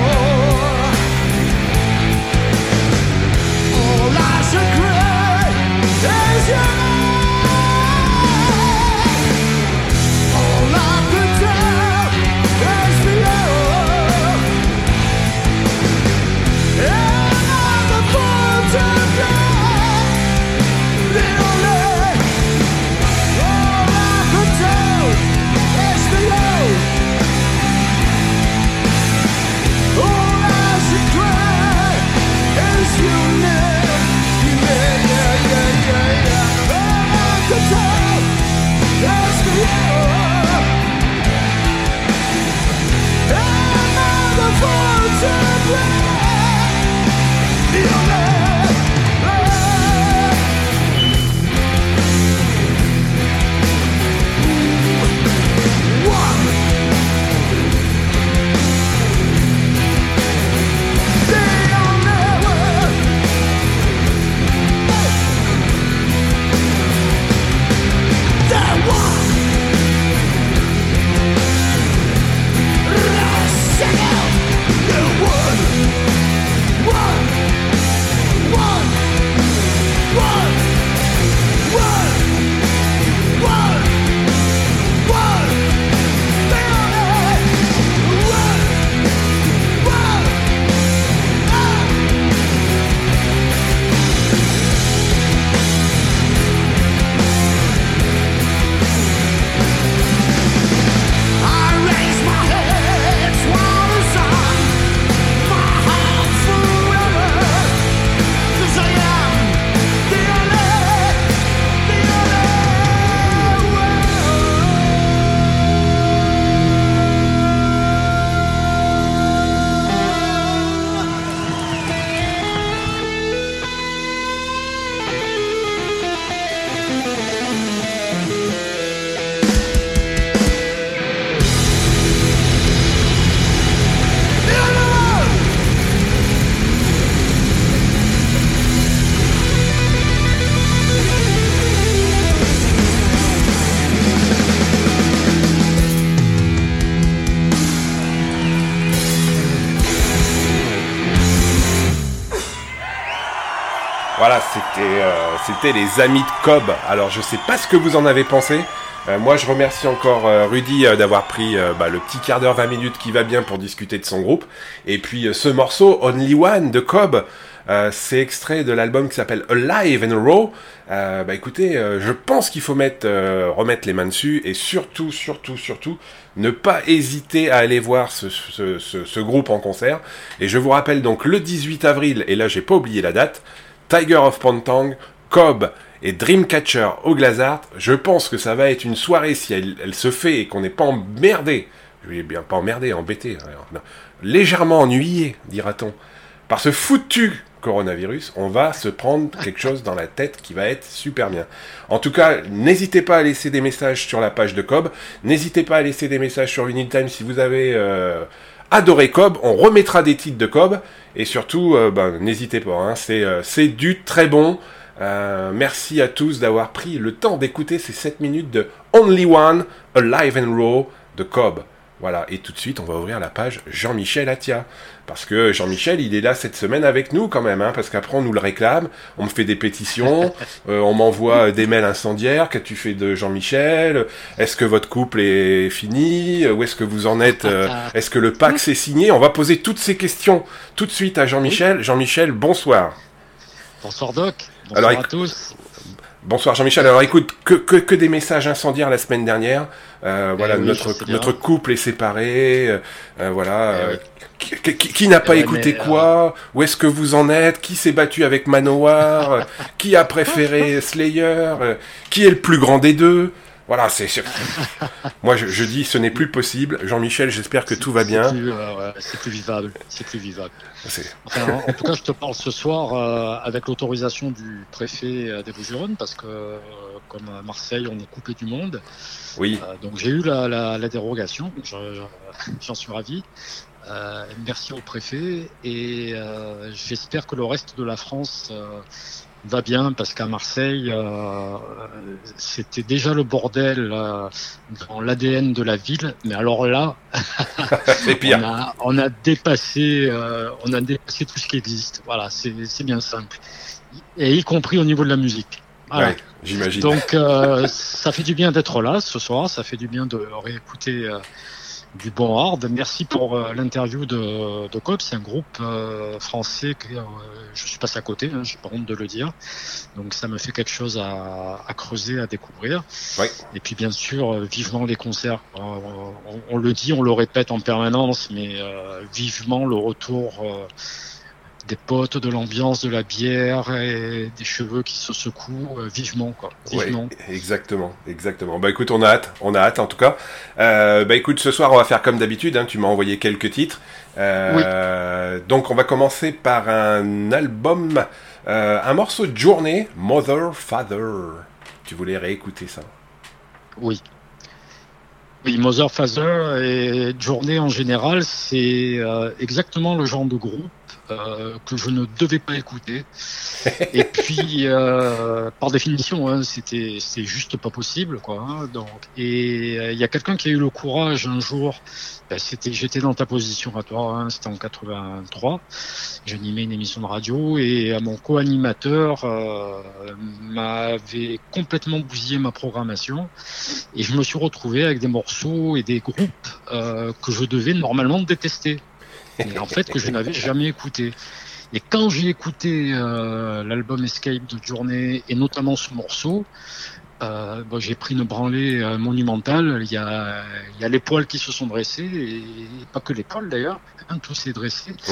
All I should crave is your love. All I could do is for you. And all the photograph, the only all I could do is for you. All I should crave is your name. Yeah, yeah, yeah, yeah, yeah. All I could do is for you. And all the photograph, the only one. The only one. The one. Sing out. The one. One. One. One. One. One. One. The only one. One. Ah. I raise my head toward the sun, my heart forever, 'cause I am the only, the only Voilà, c'était euh, c'était les amis de Cobb. Alors je sais pas ce que vous en avez pensé, Euh, moi, je remercie encore euh, Rudy euh, d'avoir pris euh, bah, le petit quart d'heure, vingt minutes qui va bien pour discuter de son groupe. Et puis, euh, ce morceau, Only One, de Cobb, euh, c'est extrait de l'album qui s'appelle Alive and Raw. Euh, bah écoutez, euh, je pense qu'il faut mettre, euh, remettre les mains dessus et surtout, surtout, surtout, ne pas hésiter à aller voir ce, ce, ce, ce groupe en concert. Et je vous rappelle donc le dix-huit avril, et là j'ai pas oublié la date, Tiger of Pontang, Cobb et Dreamcatcher au Glazart. Je pense que ça va être une soirée, si elle, elle se fait et qu'on n'est pas emmerdé, je vais bien pas emmerdé, embêté, non, légèrement ennuyé, dira-t-on, par ce foutu coronavirus, on va se prendre quelque chose dans la tête qui va être super bien. En tout cas, n'hésitez pas à laisser des messages sur la page de Cobb, n'hésitez pas à laisser des messages sur Vinyl Time si vous avez euh, adoré Cobb, on remettra des titres de Cobb, et surtout, euh, ben, n'hésitez pas, hein, c'est, euh, c'est du très bon. Euh, merci à tous d'avoir pris le temps d'écouter ces sept minutes de Only One, Alive and Raw de Cobb. Voilà, et tout de suite, on va ouvrir la page Jean-Michel Atia. Parce que Jean-Michel, il est là cette semaine avec nous quand même, hein, parce qu'après on nous le réclame, on me fait des pétitions, euh, on m'envoie des mails incendiaires, qu'as-tu fait de Jean-Michel? Est-ce que votre couple est fini? Où est-ce que vous en êtes? Est-ce que le Pax est signé? On va poser toutes ces questions tout de suite à Jean-Michel. Jean-Michel, bonsoir. Bonsoir Doc, bonsoir Alors, à éc- tous. Bonsoir Jean-Michel. Alors écoute, que, que, que des messages incendiaires la semaine dernière. Euh, voilà, oui, notre, je sais bien. notre couple est séparé. Euh, euh, voilà. Eh euh, oui. qui, qui- qui n'a pas ouais, écouté mais, quoi? Où est-ce que vous en êtes? Qui s'est battu avec Manowar? Euh, Qui a préféré Slayer? Euh, Qui est le plus grand des deux? Voilà, c'est... c'est- Moi, je, je dis, ce n'est plus possible. Jean-Michel, j'espère que tout va C'est bien. plus, euh, ouais, c'est plus vivable, c'est plus vivable. C'est- Enfin, en, en tout cas, je te parle ce soir euh, avec l'autorisation du préfet euh, des Bouches-du-Rhône, parce que euh, comme à Marseille, on est coupé du monde. Oui. Euh, donc j'ai eu la, la, la dérogation, je- je- j'en suis ravi. Euh, merci au préfet et euh, j'espère que le reste de la France euh, va bien, parce qu'à Marseille, euh, c'était déjà le bordel euh, dans l'A D N de la ville, mais alors là, C'est pire. on a, on a dépassé, euh, on a dépassé tout ce qui existe. Voilà, c'est, c'est bien simple, et y compris au niveau de la musique. Voilà. Ouais, j'imagine. Donc, euh, ça fait du bien d'être là ce soir. Ça fait du bien de réécouter euh, du bon hard. Merci pour euh, l'interview de, de Cobb. C'est un groupe euh, français que euh, je suis passé à côté. Hein, j'ai pas honte de le dire. Donc, ça me fait quelque chose à, à creuser, à découvrir. Ouais. Et puis, bien sûr, euh, vivement les concerts. Euh, on, on le dit, on le répète en permanence, mais euh, vivement le retour. Euh, des potes, de l'ambiance, de la bière et des cheveux qui se secouent euh, vivement, quoi. Vivement. Ouais, exactement, exactement. Bah écoute, on a hâte, on a hâte en tout cas. Euh, bah écoute, ce soir on va faire comme d'habitude, hein, tu m'as envoyé quelques titres. Euh, Donc on va commencer par un album, euh, un morceau de Journée, Mother, Father. Tu voulais réécouter ça? Oui. Oui, Mother, Father et Journée en général, c'est euh, exactement le genre de groupe euh, que je ne devais pas écouter. Et puis, euh, par définition, hein, c'était c'est juste pas possible, quoi. Hein, donc, et il euh, y a quelqu'un qui a eu le courage un jour. Ben, c'était, j'étais dans ta position à toi. Hein, c'était en quatre-vingt-trois. J'animais une émission de radio et euh, mon co-animateur euh, m'avait complètement bousillé ma programmation et je me suis retrouvé avec des morceaux et des groupes euh, que je devais normalement détester, mais en fait que je n'avais jamais écouté. Et quand j'ai écouté euh, l'album Escape de Journée et notamment ce morceau, euh, bon, j'ai pris une branlée euh, monumentale. Il y a, il y a les poils qui se sont dressés, et, et pas que les poils d'ailleurs, hein, tout s'est dressé. Oh.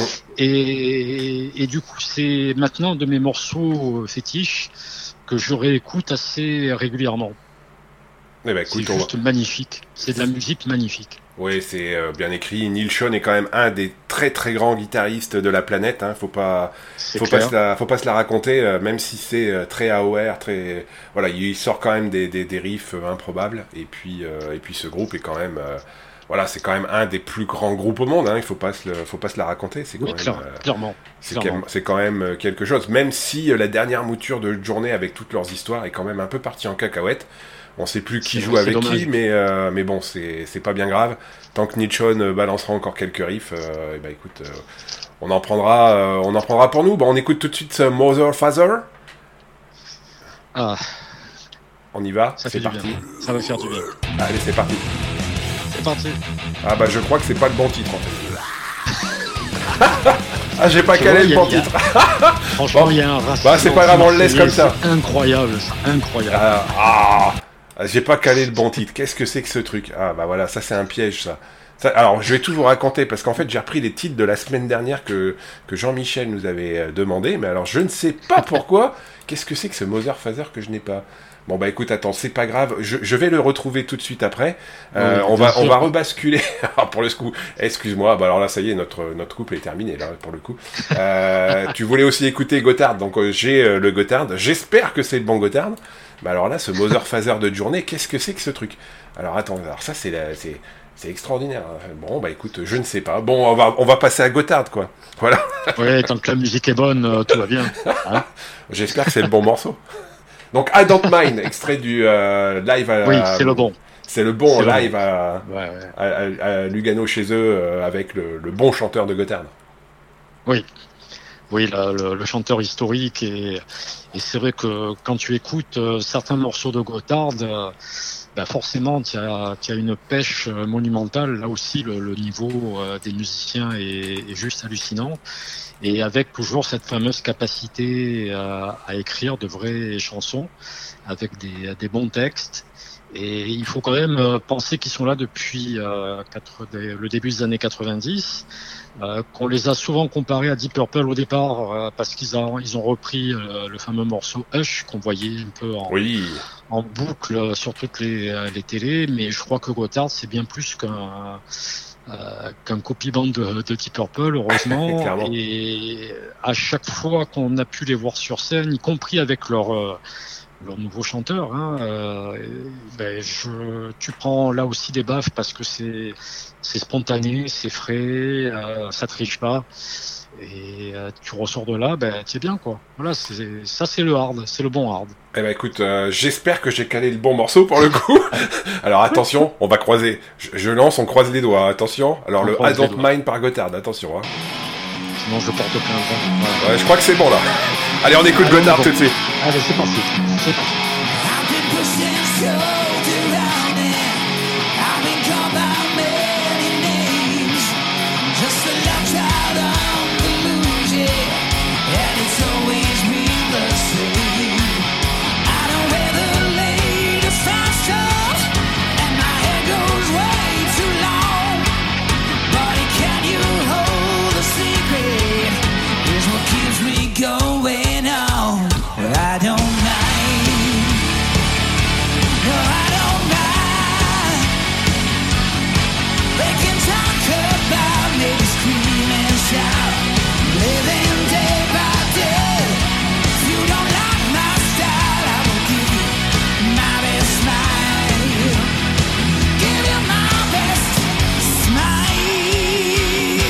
Et, et du coup, c'est maintenant de mes morceaux fétiches que je réécoute assez régulièrement. Eh ben, écoute, C'est on va- juste magnifique. C'est de la musique magnifique. Oui, c'est euh, bien écrit. Neil Schon est quand même un des très très grands guitaristes de la planète. Hein. Faut pas, C'est faut pas clair. se la, faut pas se la raconter. euh, même si c'est euh, très A O R, très, voilà, il sort quand même des des, des riffs euh, improbables. Et puis euh, et puis ce groupe est quand même, euh, voilà, c'est quand même un des plus grands groupes au monde. Hein. Il faut pas se le, faut pas se la raconter. C'est quand Oui, même, clair- euh, clairement. c'est quand clairement. même, c'est quand même euh, quelque chose. Même si euh, la dernière mouture de Journée avec toutes leurs histoires est quand même un peu partie en cacahuète. On sait plus qui C'est- joue c'est avec dommage. qui, mais euh, mais bon, c'est c'est pas bien grave. Tant que Nietzsche euh, balancera encore quelques riffs, euh, et bah écoute, euh, on en prendra, euh, on en prendra pour nous. Bah on écoute tout de suite euh, Mother Father. Ah. On y va, Ça c'est fait du parti. bien. Ça va faire du bien. Allez, c'est parti. C'est parti. Ah bah je crois que c'est pas le bon titre en fait. Ah, j'ai pas Tu calé vois, le y a- bon y a- titre. Franchement, il y a un racisme. Bah, c'est pas grave, on le laisse comme ça. C'est incroyable, c'est incroyable. Ah, ah, ah, j'ai pas calé le bon titre. Qu'est-ce que c'est que ce truc? Ah bah voilà, ça c'est un piège ça. Ça, alors je vais tout vous raconter parce qu'en fait j'ai repris les titres de la semaine dernière que, que Jean-Michel nous avait euh, demandé, mais alors je ne sais pas pourquoi. Qu'est-ce que c'est que ce Mother Father que je n'ai pas? Bon bah écoute, attends, c'est pas grave, je, je vais le retrouver tout de suite après. Euh, Oui, on bien va sûr. on va rebasculer. Ah, pour le coup, excuse-moi, bah alors là ça y est, notre notre couple est terminé là pour le coup. Euh, tu voulais aussi écouter Gotthard, donc euh, j'ai euh, le Gotthard. J'espère que c'est le bon Gotthard. Bah alors là, ce Mother Father de journée, qu'est-ce que c'est que ce truc? Alors attends, alors ça c'est la c'est c'est extraordinaire. Bon bah écoute, je ne sais pas. Bon, on va on va passer à Gotthard quoi. Voilà. Ouais, tant que la musique est bonne, euh, tout va bien. Hein. J'espère que c'est le bon morceau. Donc I Don't Mind, extrait du euh, live à, Oui, c'est le bon. C'est le bon C'est le live à, Ouais, ouais. à, à- à Lugano chez eux euh, avec le, le bon chanteur de Gotthard. Oui, oui, la- le, le chanteur historique et, et c'est vrai que quand tu écoutes euh, certains morceaux de Gotthard, euh, bah forcément, tu as, tu as une pêche euh, monumentale. Là aussi, le, le niveau euh, des musiciens est, est juste hallucinant. Et avec toujours cette fameuse capacité euh, à écrire de vraies chansons avec des, des bons textes. Et il faut quand même euh, penser qu'ils sont là depuis euh, quatre- des- le début des années quatre-vingt-dix, euh, qu'on les a souvent comparés à Deep Purple au départ, euh, parce qu'ils ont, ils ont repris euh, le fameux morceau Hush qu'on voyait un peu en, Oui. en boucle sur toutes les, euh, les télés, mais je crois que Gotthard c'est bien plus qu'un euh, qu'un copy-band de, de Deep Purple, heureusement. Clairement. Et à chaque fois qu'on a pu les voir sur scène, y compris avec leur euh, leur nouveau chanteur, hein, euh, ben je, tu prends là aussi des baffes parce que c'est c'est spontané, c'est frais, euh, ça triche pas. Et euh, tu ressors de là, ben c'est bien quoi. Voilà, c'est ça, c'est le hard, c'est le bon hard. Eh ben écoute, euh, j'espère que j'ai calé le bon morceau pour le coup. Alors attention, on va croiser. Je, je lance, on croise les doigts. Attention. Alors On le croise I les Don't doigts. Mind par Gotthard. Attention. Hein. Sinon je porte plainte. Hein. Voilà. Ouais, je crois que c'est bon là. Allez, on écoute Allez, Gotthard bon. tout de suite. Allez, c'est parti. C'est parti. I've been pushed and shoved around and I've been called by many names. Just a love child of delusion, and it's always been the same. I don't wear the latest fashion, and my hair goes way too long. Buddy, can you hold the secret? Here's what keeps me going on. I don't mind. No, I don't mind. They can talk about me, scream and shout, living day by day. If you don't like my style, I will give you my best smile. Give you my best smile.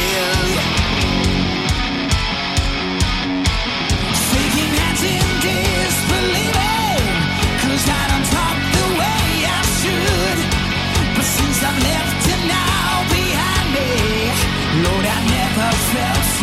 Shaking hands in disbelieving, 'cause I don't talk the way I should. But since I've left it now behind me, Lord, I never felt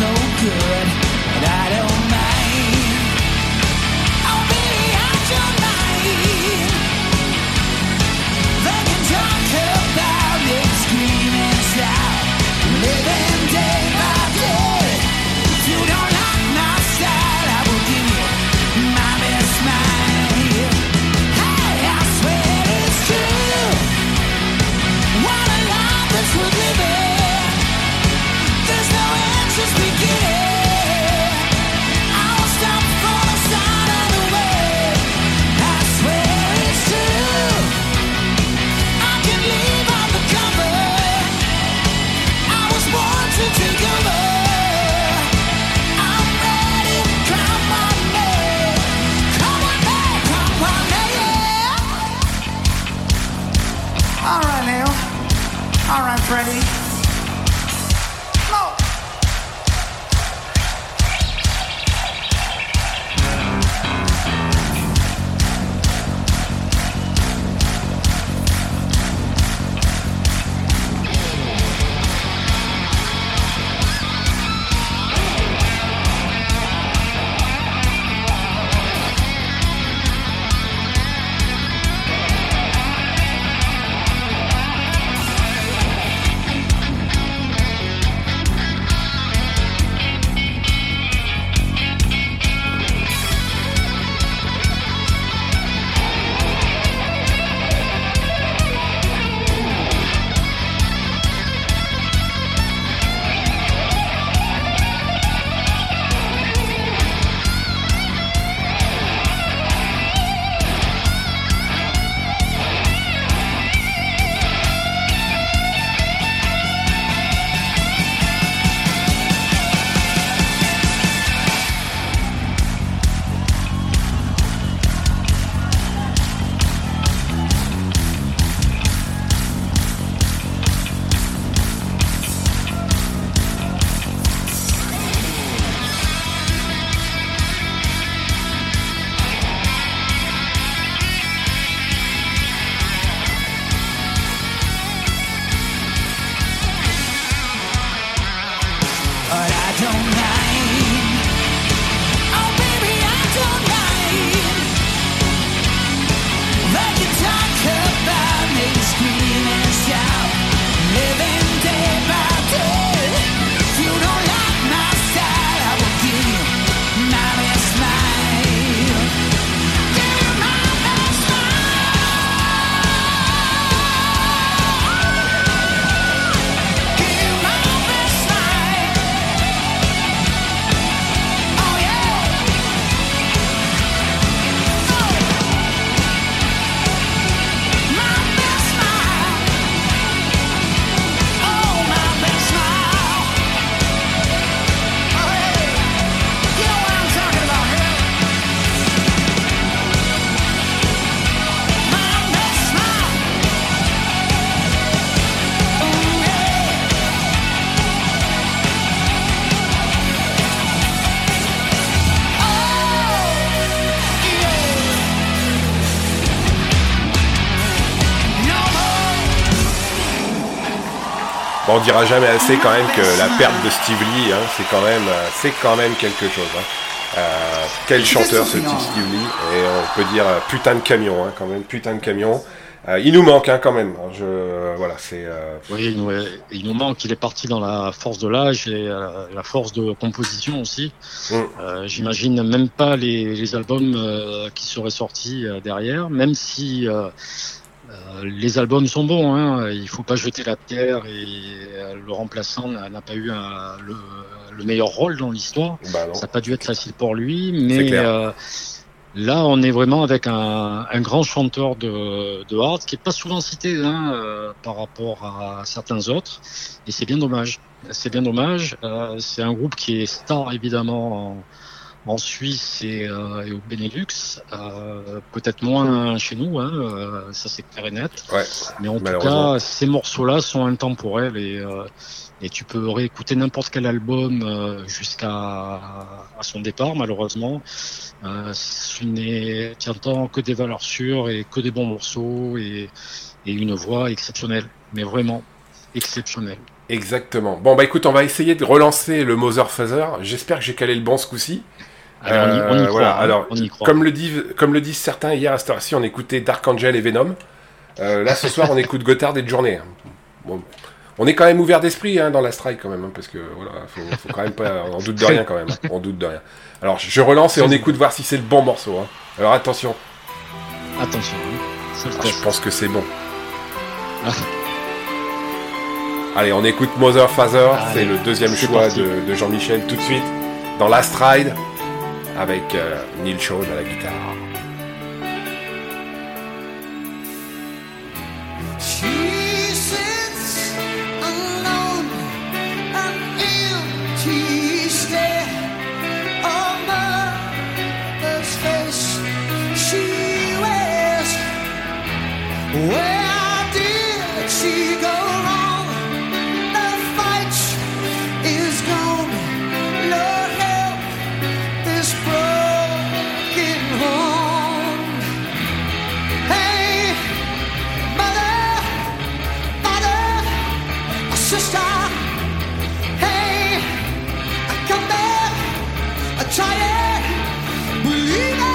Bon, on dira jamais assez quand même que la perte de Steve Lee, hein, c'est quand même, euh, c'est quand même quelque chose. Hein. Euh, quel chanteur ce petit Steve Lee, et on peut dire euh, putain de camion, hein, quand même, putain de camion. Euh, il nous manque hein, quand même. Je, euh, voilà, c'est. Euh... Oui, il nous, il nous manque. Il est parti dans la force de l'âge et euh, la force de composition aussi. Mm. Euh, j'imagine même pas les, les albums euh, qui seraient sortis euh, derrière, même si euh, euh, les albums sont bons. Hein, il faut pas jeter la pierre et euh, le remplaçant n'a, n'a pas eu un, le, le meilleur rôle dans l'histoire. Bah non. Ça n'a pas dû être facile pour lui, mais. Euh, Là, on est vraiment avec un, un grand chanteur de, de hard qui est pas souvent cité hein, euh, par rapport à certains autres, et c'est bien dommage. C'est bien dommage. Euh, c'est un groupe qui est star évidemment en, en Suisse et, euh, et au Benelux, euh, peut-être moins chez nous, hein, euh, ça c'est clair et net. Ouais, mais en tout cas, ces morceaux-là sont intemporels et euh, Et tu peux réécouter n'importe quel album euh, jusqu'à à son départ, malheureusement. Euh, ce n'est, tu entends que des valeurs sûres et que des bons morceaux et, et une voix exceptionnelle. Mais vraiment exceptionnelle. Exactement. Bon, bah écoute, on va essayer de relancer le Mother Father. J'espère que j'ai calé le bon ce coup-ci. Alors, on y, on y euh, croit. Voilà. Hein, Alors, on y croit. Comme, le disent, comme le disent certains, hier à cette heure-ci, on écoutait Dark Angel et Venom. Euh, là, ce soir, on écoute Gotthard et Journée. Bon. On est quand même ouvert d'esprit hein, dans la strike quand même, hein, parce que voilà, faut, faut quand même pas, on doute de rien quand même, hein, on doute de rien. Alors je relance et on écoute voir si c'est le bon morceau. Hein. Alors attention. Attention. Alors, je pense que c'est bon. Ah. Allez, on écoute Mother Father, ah, c'est le deuxième choix de, de Jean-Michel tout de suite dans Last Ride avec euh, Neil Schon à la guitare. Where did she go wrong? The fight is gone. Lord help this broken home. Hey, mother, father, sister. Hey, come back, try it, believe it.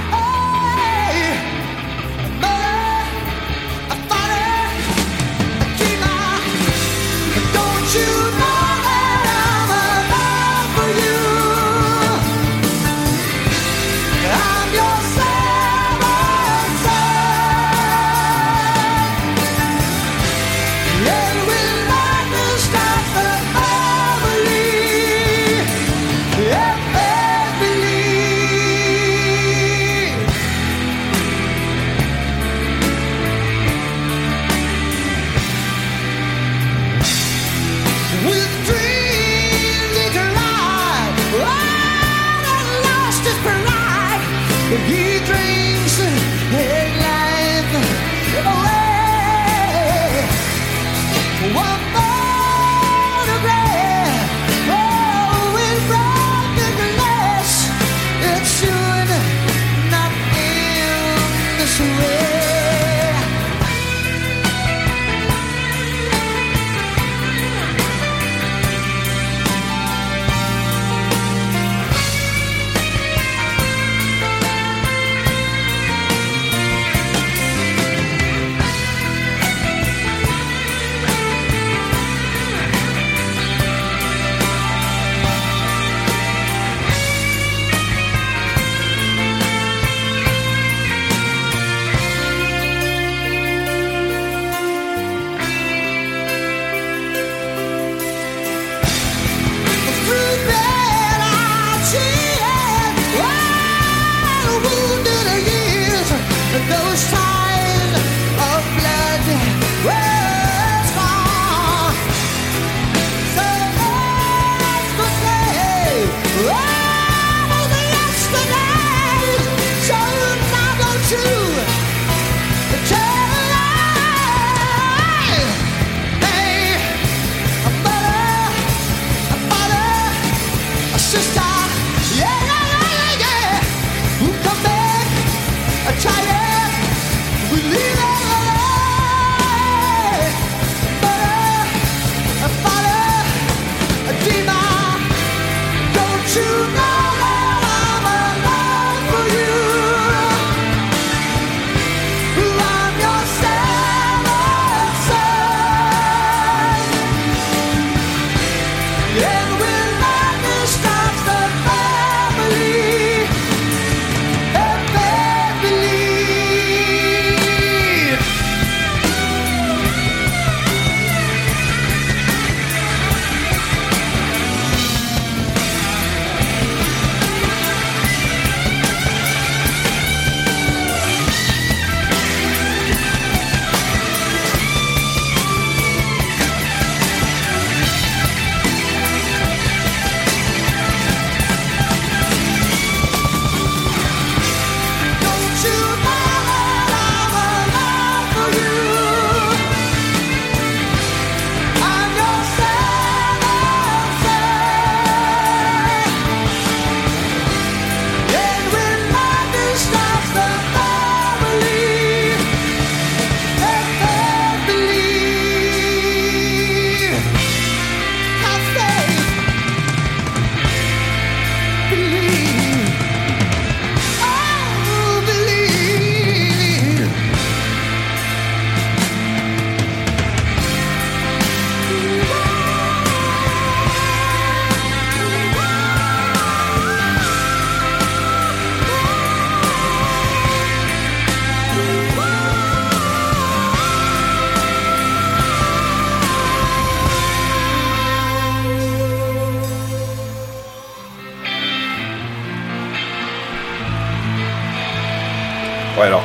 He drinks his life away. One photograph, oh, with broken glass. It should not end this way.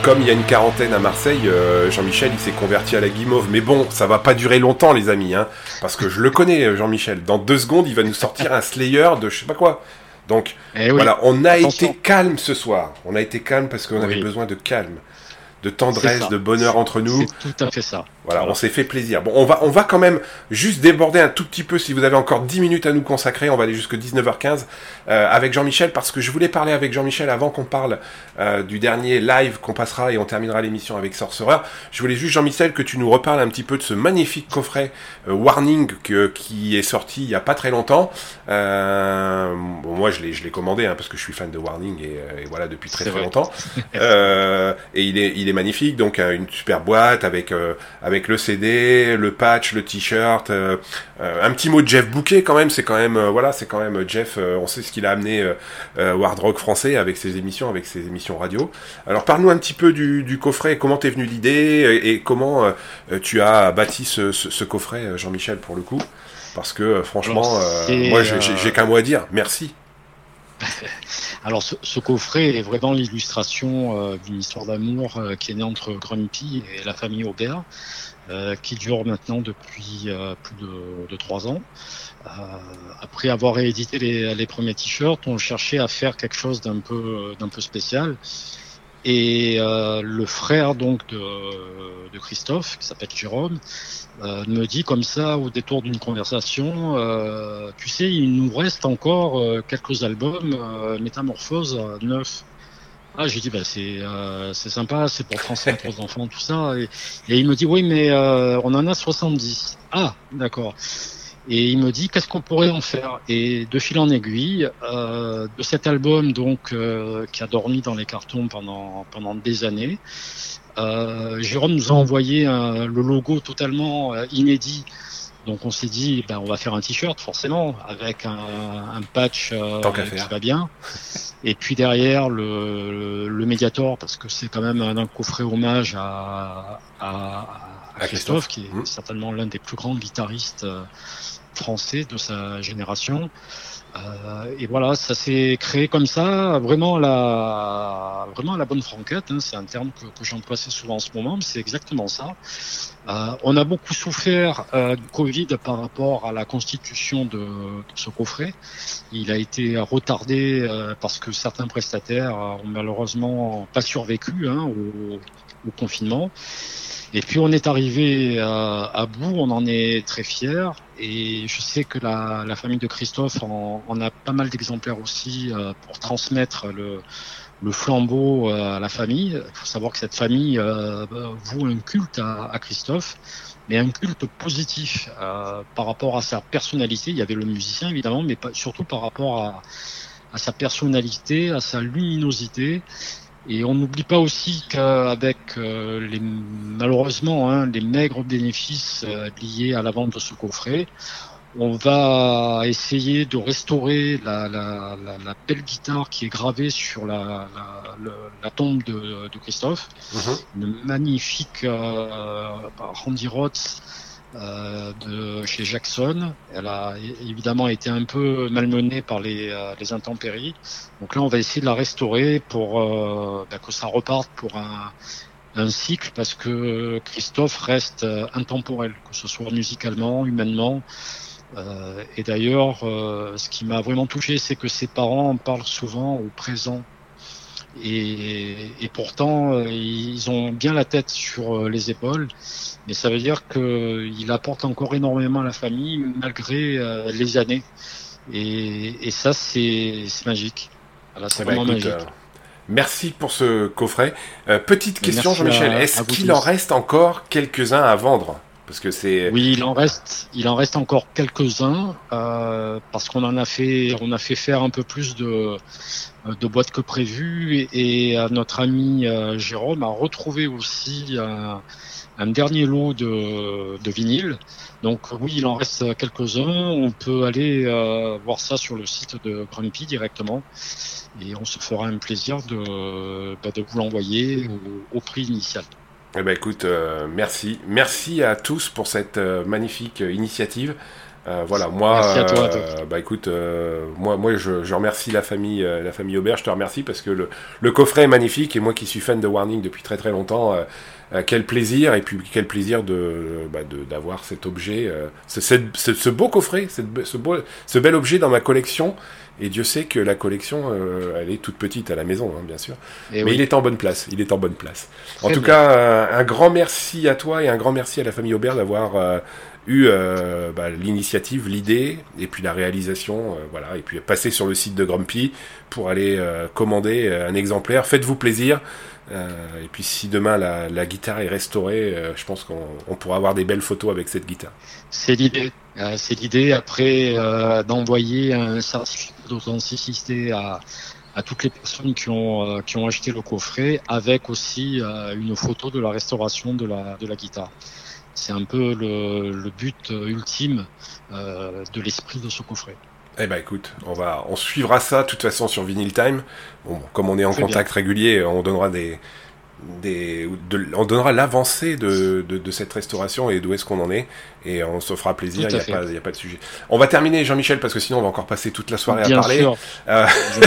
comme il y a une quarantaine à Marseille, euh, Jean-Michel il s'est converti à la guimauve. Mais bon, ça va pas durer longtemps les amis, hein, parce que je le connais Jean-Michel. Dans deux secondes, il va nous sortir un Slayer de je sais pas quoi. Donc Eh oui. voilà, on a Attention. été calme ce soir. On a été calme parce qu'on Oui. avait besoin de calme, de C'est tendresse, ça. de bonheur entre nous. C'est tout à fait ça. Voilà, Voilà. on s'est fait plaisir. Bon, on va, on va quand même juste déborder un tout petit peu, si vous avez encore dix minutes à nous consacrer, on va aller jusqu'à dix-neuf heures quinze euh, avec Jean-Michel, parce que je voulais parler avec Jean-Michel avant qu'on parle euh, du dernier live qu'on passera et on terminera l'émission avec Sorcerer. Je voulais juste, Jean-Michel, que tu nous reparles un petit peu de ce magnifique coffret euh, Warning que, qui est sorti il y a pas très longtemps. Euh, bon, moi, je l'ai, je l'ai commandé, hein, parce que je suis fan de Warning et, euh, et voilà, depuis très C'est très vrai. longtemps. Euh, et il est, il est magnifique, donc euh, une super boîte avec... Euh, avec le C D, le patch, le t-shirt, euh, euh, un petit mot de Jeff Bouquet quand même, c'est quand même, euh, voilà, c'est quand même Jeff, euh, on sait ce qu'il a amené euh, euh, Hard Rock français avec ses émissions, avec ses émissions radio. Alors parle-nous un petit peu du, du coffret, comment t'es venu l'idée et, et comment euh, tu as bâti ce, ce, ce coffret, Jean-Michel, pour le coup, parce que euh, franchement, Alors, euh, moi j'ai, j'ai, j'ai qu'un mot à dire, merci. Alors, ce, ce coffret est vraiment l'illustration euh, d'une histoire d'amour euh, qui est née entre Grumpy et la famille Aubert, euh, qui dure maintenant depuis euh, plus de, de trois ans. Euh, après avoir réédité les, les premiers t-shirts, on cherchait à faire quelque chose d'un peu, d'un peu spécial. Et euh, le frère donc de, de Christophe, qui s'appelle Jérôme, euh, me dit comme ça au détour d'une conversation, euh, tu sais, il nous reste encore euh, quelques albums euh, Métamorphose euh, neufs. Ah, j'ai dit bah c'est euh, c'est sympa, c'est pour transmettre aux enfants tout ça. Et, et il me dit oui, mais euh, on en a soixante-dix. Ah, d'accord. Et il me dit qu'est-ce qu'on pourrait en faire. Et de fil en aiguille, euh, de cet album donc euh, qui a dormi dans les cartons pendant pendant des années, euh, Jérôme nous a envoyé un, le logo totalement euh, inédit. Donc on s'est dit ben on va faire un t-shirt forcément avec un, un patch euh, Tant qu'à qui faire. va bien. Et puis derrière le, le Mediator parce que c'est quand même un, un coffret hommage à, à, à À Christophe. Christophe qui est Mmh. certainement l'un des plus grands guitaristes euh, français de sa génération. Euh, et voilà, ça s'est créé comme ça, vraiment à la, vraiment à la bonne franquette. Hein, c'est un terme que, que j'emploie assez souvent en ce moment, mais c'est exactement ça. Euh, on a beaucoup souffert euh, du Covid par rapport à la constitution de, de ce coffret. Il a été retardé euh, parce que certains prestataires ont malheureusement pas survécu hein, au, au confinement. Et puis on est arrivé à, à bout, on en est très fiers. Et je sais que la, la famille de Christophe en, en a pas mal d'exemplaires aussi euh, pour transmettre le, le flambeau à la famille. Il faut savoir que cette famille euh, voue un culte à, à Christophe, mais un culte positif euh, par rapport à sa personnalité. Il y avait le musicien évidemment, mais pas, surtout par rapport à, à sa personnalité, à sa luminosité. Et on n'oublie pas aussi qu'avec euh, les malheureusement hein, les maigres bénéfices euh, liés à la vente de ce coffret, on va essayer de restaurer la, la, la, la belle guitare qui est gravée sur la, la, la, la tombe de, de Christophe. Mmh. Une magnifique euh, Randy Rhoads euh, de chez Jackson. Elle a évidemment été un peu malmenée par les, euh, les intempéries. Donc là, on va essayer de la restaurer pour euh, bah, que ça reparte pour un, un cycle, parce que Christophe reste euh, intemporel, que ce soit musicalement, humainement. Euh, et d'ailleurs, euh, ce qui m'a vraiment touché, c'est que ses parents en parlent souvent au présent. Et, et pourtant, euh, ils ont bien la tête sur euh, les épaules. Mais ça veut dire qu'il apporte encore énormément à la famille, malgré euh, les années. Et, et ça, c'est, c'est magique. Voilà, c'est Eh ben, vraiment écoute, magique. euh, merci pour ce coffret. Euh, petite question, Merci Jean-Michel, à- est-ce à vous qu'il tous. en reste encore quelques-uns à vendre? Parce que c'est... Oui, il en reste, il en reste encore quelques-uns euh, parce qu'on en a fait, on a fait faire un peu plus de, de boîtes que prévu et, et euh, notre ami euh, Jérôme a retrouvé aussi un, un dernier lot de, de vinyle. Donc oui, il en reste quelques-uns. On peut aller euh, voir ça sur le site de Grumpy directement et on se fera un plaisir de, bah, de vous l'envoyer au, au prix initial. Eh ben écoute, euh, merci. Merci à tous pour cette euh, magnifique euh, initiative. Euh, voilà, moi, Merci à toi, euh, bah écoute, euh, moi, moi, je, je remercie la famille, euh, la famille Aubert. Je te remercie parce que le, le coffret est magnifique et moi qui suis fan de Warning depuis très très longtemps, euh, euh, quel plaisir et puis quel plaisir de, bah, de d'avoir cet objet, euh, ce, cette, ce, ce beau coffret, cette, ce beau, ce bel objet dans ma collection. Et Dieu sait que la collection, euh, elle est toute petite à la maison, hein, bien sûr. Et Mais oui. il est en bonne place. Il est en bonne place. Très en tout bien. cas, euh, un grand merci à toi et un grand merci à la famille Aubert d'avoir euh, eu euh, bah, l'initiative, l'idée et puis la réalisation, euh, voilà. Et puis passer sur le site de Grumpy pour aller euh, commander un exemplaire. Faites-vous plaisir. Euh, et puis si demain la, la guitare est restaurée, euh, je pense qu'on on pourra avoir des belles photos avec cette guitare. C'est l'idée. Euh, c'est l'idée après euh, d'envoyer un certificat d'authenticité à, à toutes les personnes qui ont euh, qui ont acheté le coffret, avec aussi euh, une photo de la restauration de la de la guitare. C'est un peu le, le but ultime euh, de l'esprit de ce coffret. Eh ben écoute, on va, on suivra ça de toute façon sur Vinyl Time. Bon, comme on est en Très contact bien. régulier, on donnera des, des, de, on donnera l'avancée de, de, de cette restauration et d'où est-ce qu'on en est, et on se fera plaisir. Il y a pas, il y a pas de sujet. On va terminer, Jean-Michel, parce que sinon on va encore passer toute la soirée bien à parler. Sûr. Euh,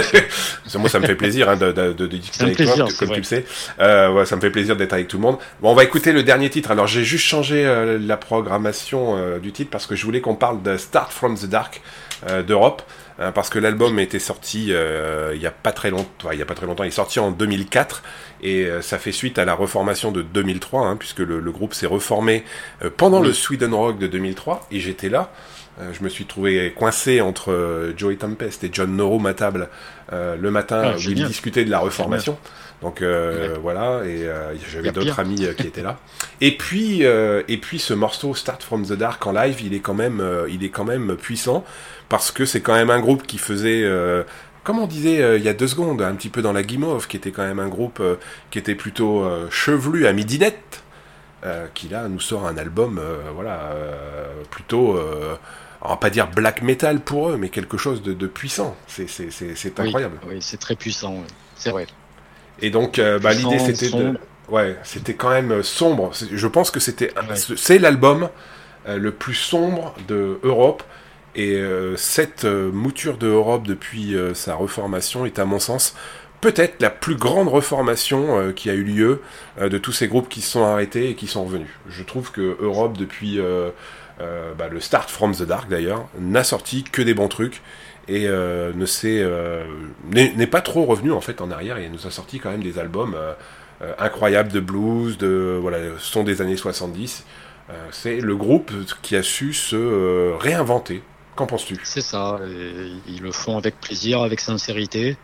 moi, ça me fait plaisir hein, de, de, de, de discuter avec plaisir, toi, comme tu le sais. Euh, ouais, ça me fait plaisir d'être avec tout le monde. Bon, on va écouter le dernier titre. Alors, j'ai juste changé euh, la programmation euh, du titre parce que je voulais qu'on parle de Start from the Dark euh, d'Europe. Hein, parce que l'album était sorti euh, il y a pas très longtemps, il y a pas très longtemps, il est sorti en deux mille quatre et euh, ça fait suite à la reformation de deux mille trois, hein, puisque le, le groupe s'est reformé euh, pendant oui. le Sweden Rock de deux mille trois et j'étais là. Euh, je me suis trouvé coincé entre euh, Joey Tempest et John Norum à table euh, le matin ah, où génial. ils discutaient de la reformation. Donc euh, ouais. voilà, et euh, j'avais d'autres pire. amis euh, qui étaient là. Et puis euh, et puis ce morceau Start from the Dark en live, il est quand même euh, il est quand même puissant parce que c'est quand même un groupe qui faisait euh, comme on disait euh, il y a deux secondes, un petit peu dans la guimauve, qui était quand même un groupe euh, qui était plutôt euh, chevelu à midinette, euh, qui là nous sort un album euh, voilà euh, plutôt euh, on va pas dire black metal pour eux, mais quelque chose de, de puissant. C'est c'est c'est, c'est incroyable. Oui, oui, c'est très puissant, oui. C'est vrai. Et donc, euh, bah, l'idée c'était sombre. de, ouais, c'était quand même sombre. Je pense que c'était, ouais. c'est l'album euh, le plus sombre de Europe. Et euh, cette euh, mouture de Europe depuis euh, sa reformation est, à mon sens, peut-être la plus grande reformation euh, qui a eu lieu euh, de tous ces groupes qui se sont arrêtés et qui sont revenus. Je trouve que Europe, depuis euh, euh, bah, le Start from the Dark d'ailleurs, n'a sorti que des bons trucs. Et euh, ne s'est, euh, n'est, n'est pas trop revenu en fait en arrière, et nous a sorti quand même des albums euh, euh, incroyables de blues, de voilà, son des années soixante-dix. Euh, c'est le groupe qui a su se euh, réinventer. Qu'en penses-tu ? C'est ça, et ils le font avec plaisir, avec sincérité.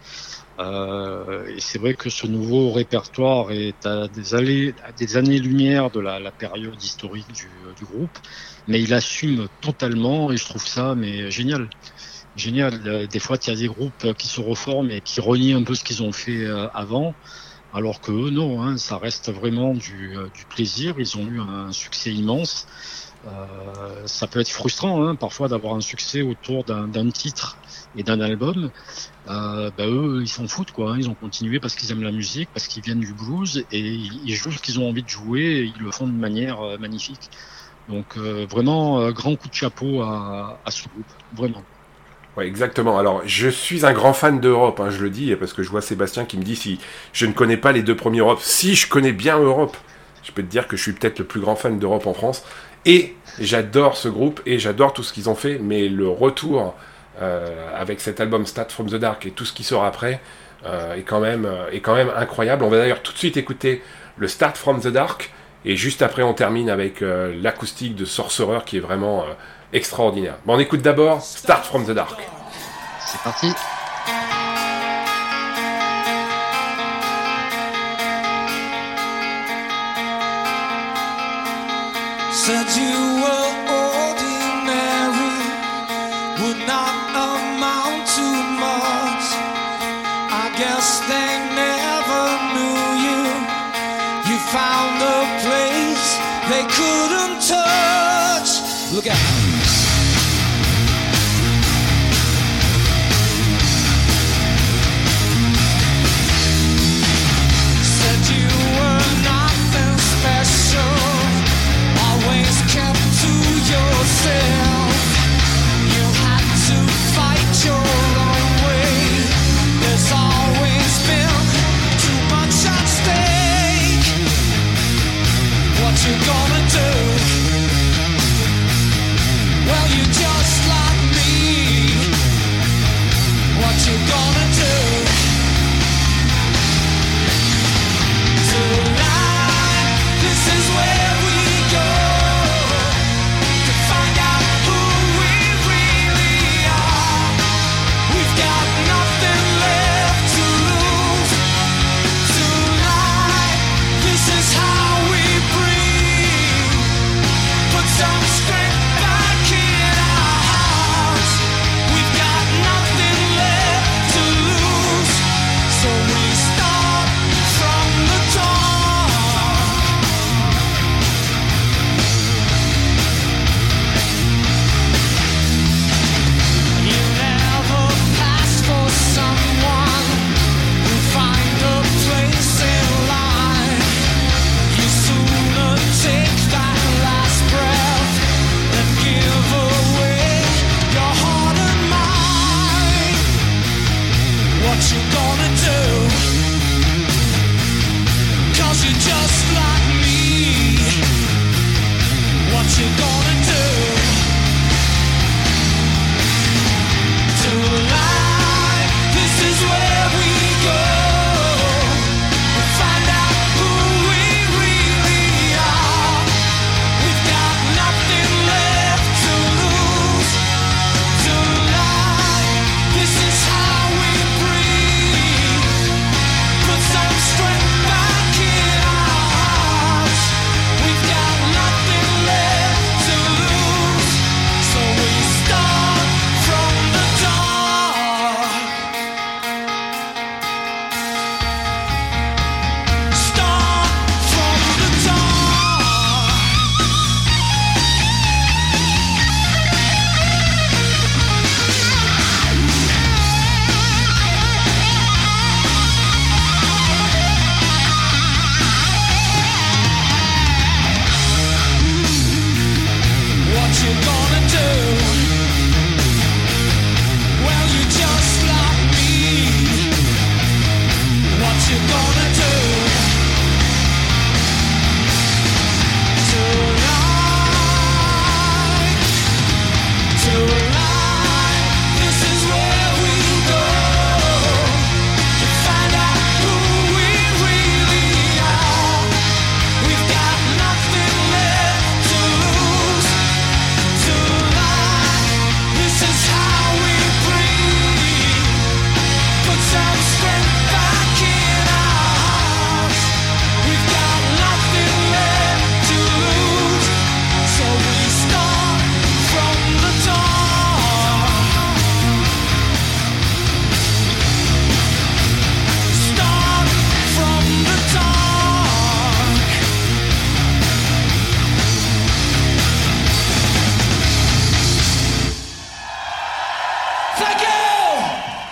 Euh, et c'est vrai que ce nouveau répertoire est à des années, à des années-lumière de la, la période historique du, du groupe, mais il assume totalement, et je trouve ça mais génial. Génial. Des fois, il y a des groupes qui se reforment et qui renient un peu ce qu'ils ont fait avant, alors que eux, non, hein, ça reste vraiment du, du plaisir. Ils ont eu un succès immense. Euh, ça peut être frustrant, hein, parfois, d'avoir un succès autour d'un, d'un titre et d'un album. Euh, bah, eux, ils s'en foutent, quoi. Hein. Ils ont continué parce qu'ils aiment la musique, parce qu'ils viennent du blues, et ils jouent ce qu'ils ont envie de jouer, et ils le font de manière euh, magnifique. Donc, euh, vraiment, euh, grand coup de chapeau à, à ce groupe, vraiment. Ouais, exactement. Alors, je suis un grand fan d'Europe, hein, je le dis, parce que je vois Sébastien qui me dit si je ne connais pas les deux premiers Europe. Si je connais bien Europe, je peux te dire que je suis peut-être le plus grand fan d'Europe en France. Et j'adore ce groupe et j'adore tout ce qu'ils ont fait, mais le retour euh, avec cet album Start from the Dark et tout ce qui sort après euh, est quand même euh, est quand même incroyable. On va d'ailleurs tout de suite écouter le Start from the Dark et juste après on termine avec euh, l'acoustique de Sorcerer qui est vraiment euh, extraordinaire. Bon, on écoute d'abord Start from the Dark. C'est parti. Said you were ordinary, would not amount to much. I guess they never knew you. You found a place they couldn't touch. Look out. Said you were nothing special, always kept to yourself.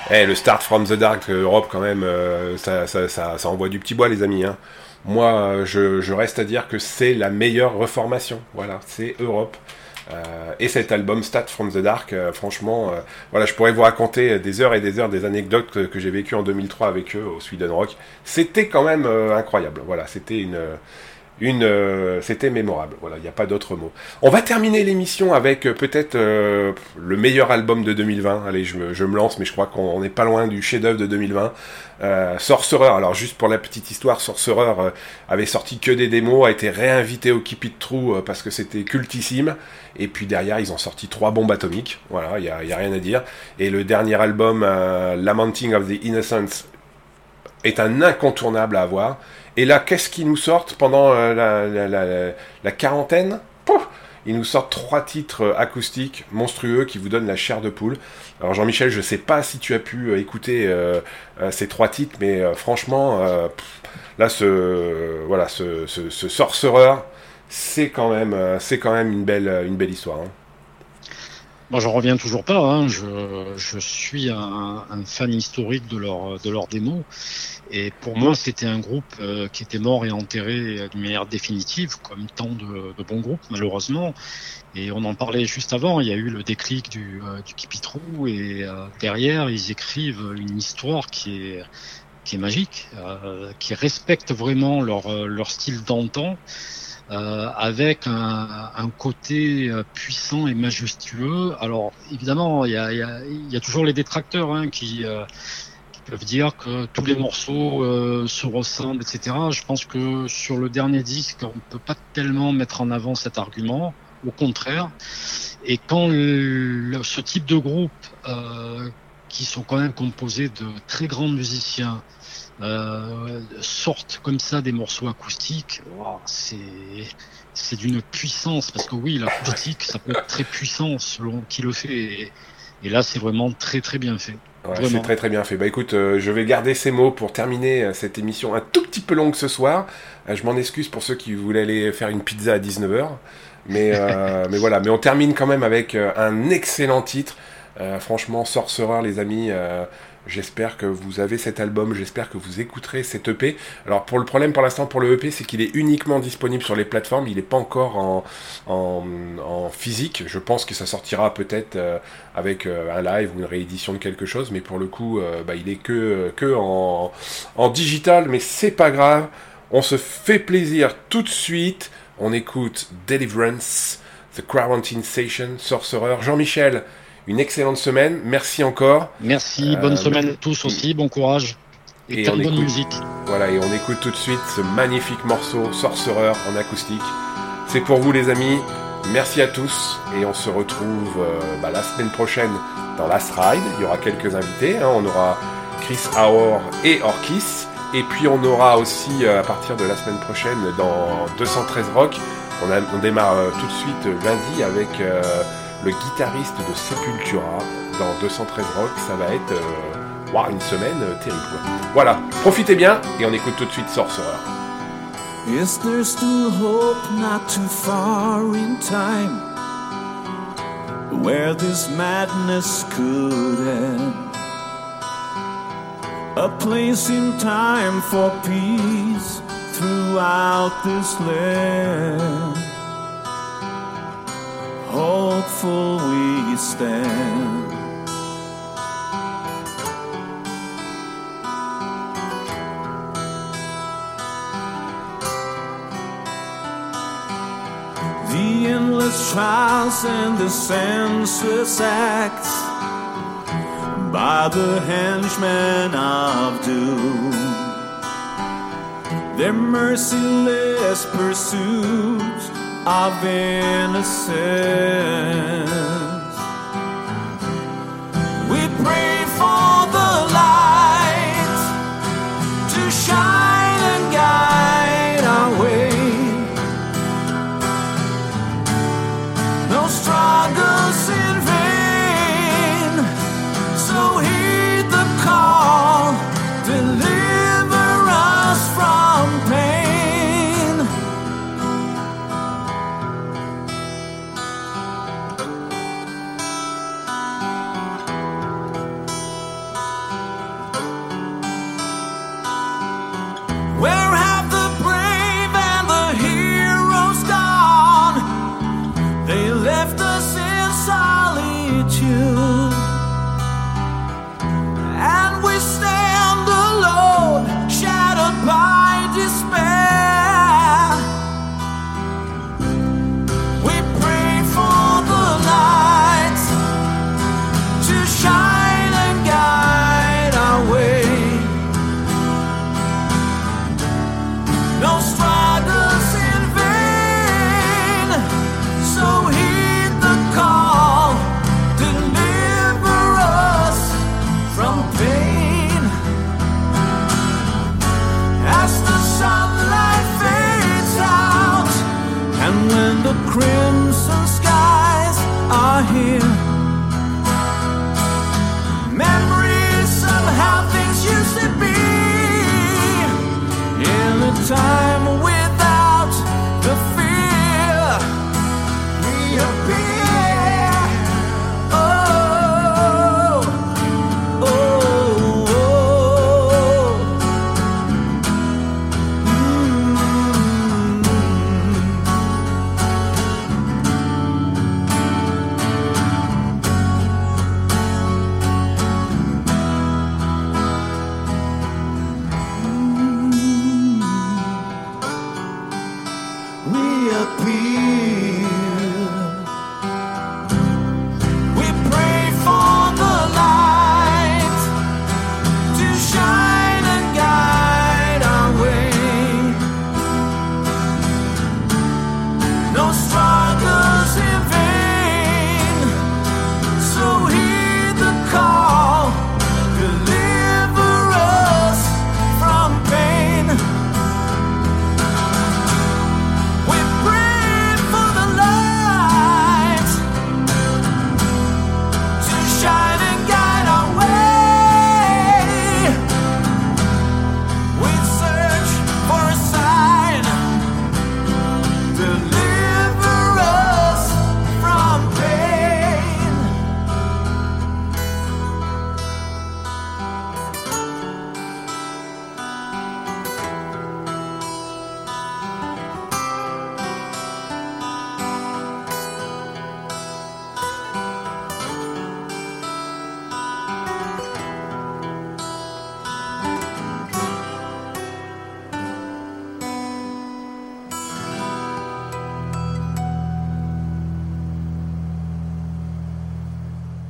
Eh, le Start from the Dark Europe, quand même, euh, ça, ça, ça, ça envoie du petit bois, les amis. Hein. Moi, euh, je, je reste à dire que c'est la meilleure reformation. Voilà, c'est Europe. Euh, et cet album Start from the Dark, euh, franchement, euh, voilà, je pourrais vous raconter des heures et des heures des anecdotes que, que j'ai vécues en deux mille trois avec eux au Sweden Rock. C'était quand même euh, incroyable. Voilà, c'était une... Une, euh, c'était mémorable, voilà, il n'y a pas d'autre mot. On va terminer l'émission avec euh, peut-être euh, le meilleur album de deux mille vingt. Allez, je me, je me lance, mais je crois qu'on n'est pas loin du chef-d'œuvre de deux mille vingt. Euh, Sorcerer, alors juste pour la petite histoire, Sorcerer euh, avait sorti que des démos, a été réinvité au Keep It True euh, parce que c'était cultissime. Et puis derrière, ils ont sorti trois bombes atomiques. Voilà, il n'y a, y a rien à dire. Et le dernier album, euh, Lamenting of the Innocents, est un incontournable à avoir. Et là, qu'est-ce qu'ils nous sortent pendant euh, la, la, la, la quarantaine? Pouf, ils nous sortent trois titres acoustiques monstrueux qui vous donnent la chair de poule. Alors Jean-Michel, je sais pas si tu as pu euh, écouter euh, euh, ces trois titres, mais euh, franchement, euh, pff, là, ce, euh, voilà, ce, ce, ce Sorcerer, c'est quand même, euh, c'est quand même une belle, une belle histoire. Hein. Moi, j'en reviens toujours pas. Hein. Je, je suis un, un fan historique de leur, de leur démo. Et pour moi, c'était un groupe euh, qui était mort et enterré d'une manière définitive, comme tant de, de bons groupes, malheureusement. Et on en parlait juste avant. Il y a eu le déclic du, euh, du Keep It True. Et euh, derrière, ils écrivent une histoire qui est, qui est magique, euh, qui respecte vraiment leur, leur style d'antan. Euh, avec un, un côté euh, puissant et majestueux. Alors évidemment, il y a, y a, y a toujours les détracteurs hein, qui, euh, qui peuvent dire que tous les morceaux euh, se ressemblent, et cetera. Je pense que sur le dernier disque, on ne peut pas tellement mettre en avant cet argument. Au contraire. Et quand le, ce type de groupe, euh, qui sont quand même composés de très grands musiciens, Euh, sortent comme ça des morceaux acoustiques, wow, c'est c'est d'une puissance parce que oui, l'acoustique ça peut être très puissant selon qui le fait et, et là c'est vraiment très très bien fait. Ouais, c'est très très bien fait. Bah écoute, euh, je vais garder ces mots pour terminer euh, cette émission un tout petit peu longue ce soir. Euh, je m'en excuse pour ceux qui voulaient aller faire une pizza à dix-neuf heures, mais euh, mais voilà, mais on termine quand même avec euh, un excellent titre. Euh, franchement, Sorcerer, les amis. Euh, J'espère que vous avez cet album, j'espère que vous écouterez cet E P. Alors pour le problème pour l'instant pour le E P, c'est qu'il est uniquement disponible sur les plateformes, il n'est pas encore en, en, en physique. Je pense que ça sortira peut-être euh, avec euh, un live ou une réédition de quelque chose, mais pour le coup, euh, bah, il est que, que en, en digital, mais c'est pas grave. On se fait plaisir tout de suite. On écoute Deliverance, The Quarantine Station, Sorcerer. Jean-Michel, une excellente semaine, merci encore. Merci, bonne euh, semaine à tous aussi, bon courage et, et très bonne écoute, musique. Voilà, et on écoute tout de suite ce magnifique morceau Sorcerer en acoustique. C'est pour vous les amis, merci à tous et on se retrouve euh, bah, la semaine prochaine dans Last Ride. Il y aura quelques invités, hein. On aura Chris Aor et Orkis et puis on aura aussi euh, à partir de la semaine prochaine dans deux cent treize Rock, on, a, on démarre euh, tout de suite euh, lundi avec... Euh, le guitariste de Sepultura dans deux cent treize Rock. Ça va être euh, wow, une semaine euh, terrible. Voilà, profitez bien et on écoute tout de suite Sorcerer. Is there still hope not too far in time where this madness could end? A place in time for peace throughout this land. Hopeful we stand. The endless trials and the senseless acts by the henchmen of doom, their merciless pursuit of innocence. We pray for the light to shine and guide our way. No struggles in vain, so heed the call, deliver us from pain. you.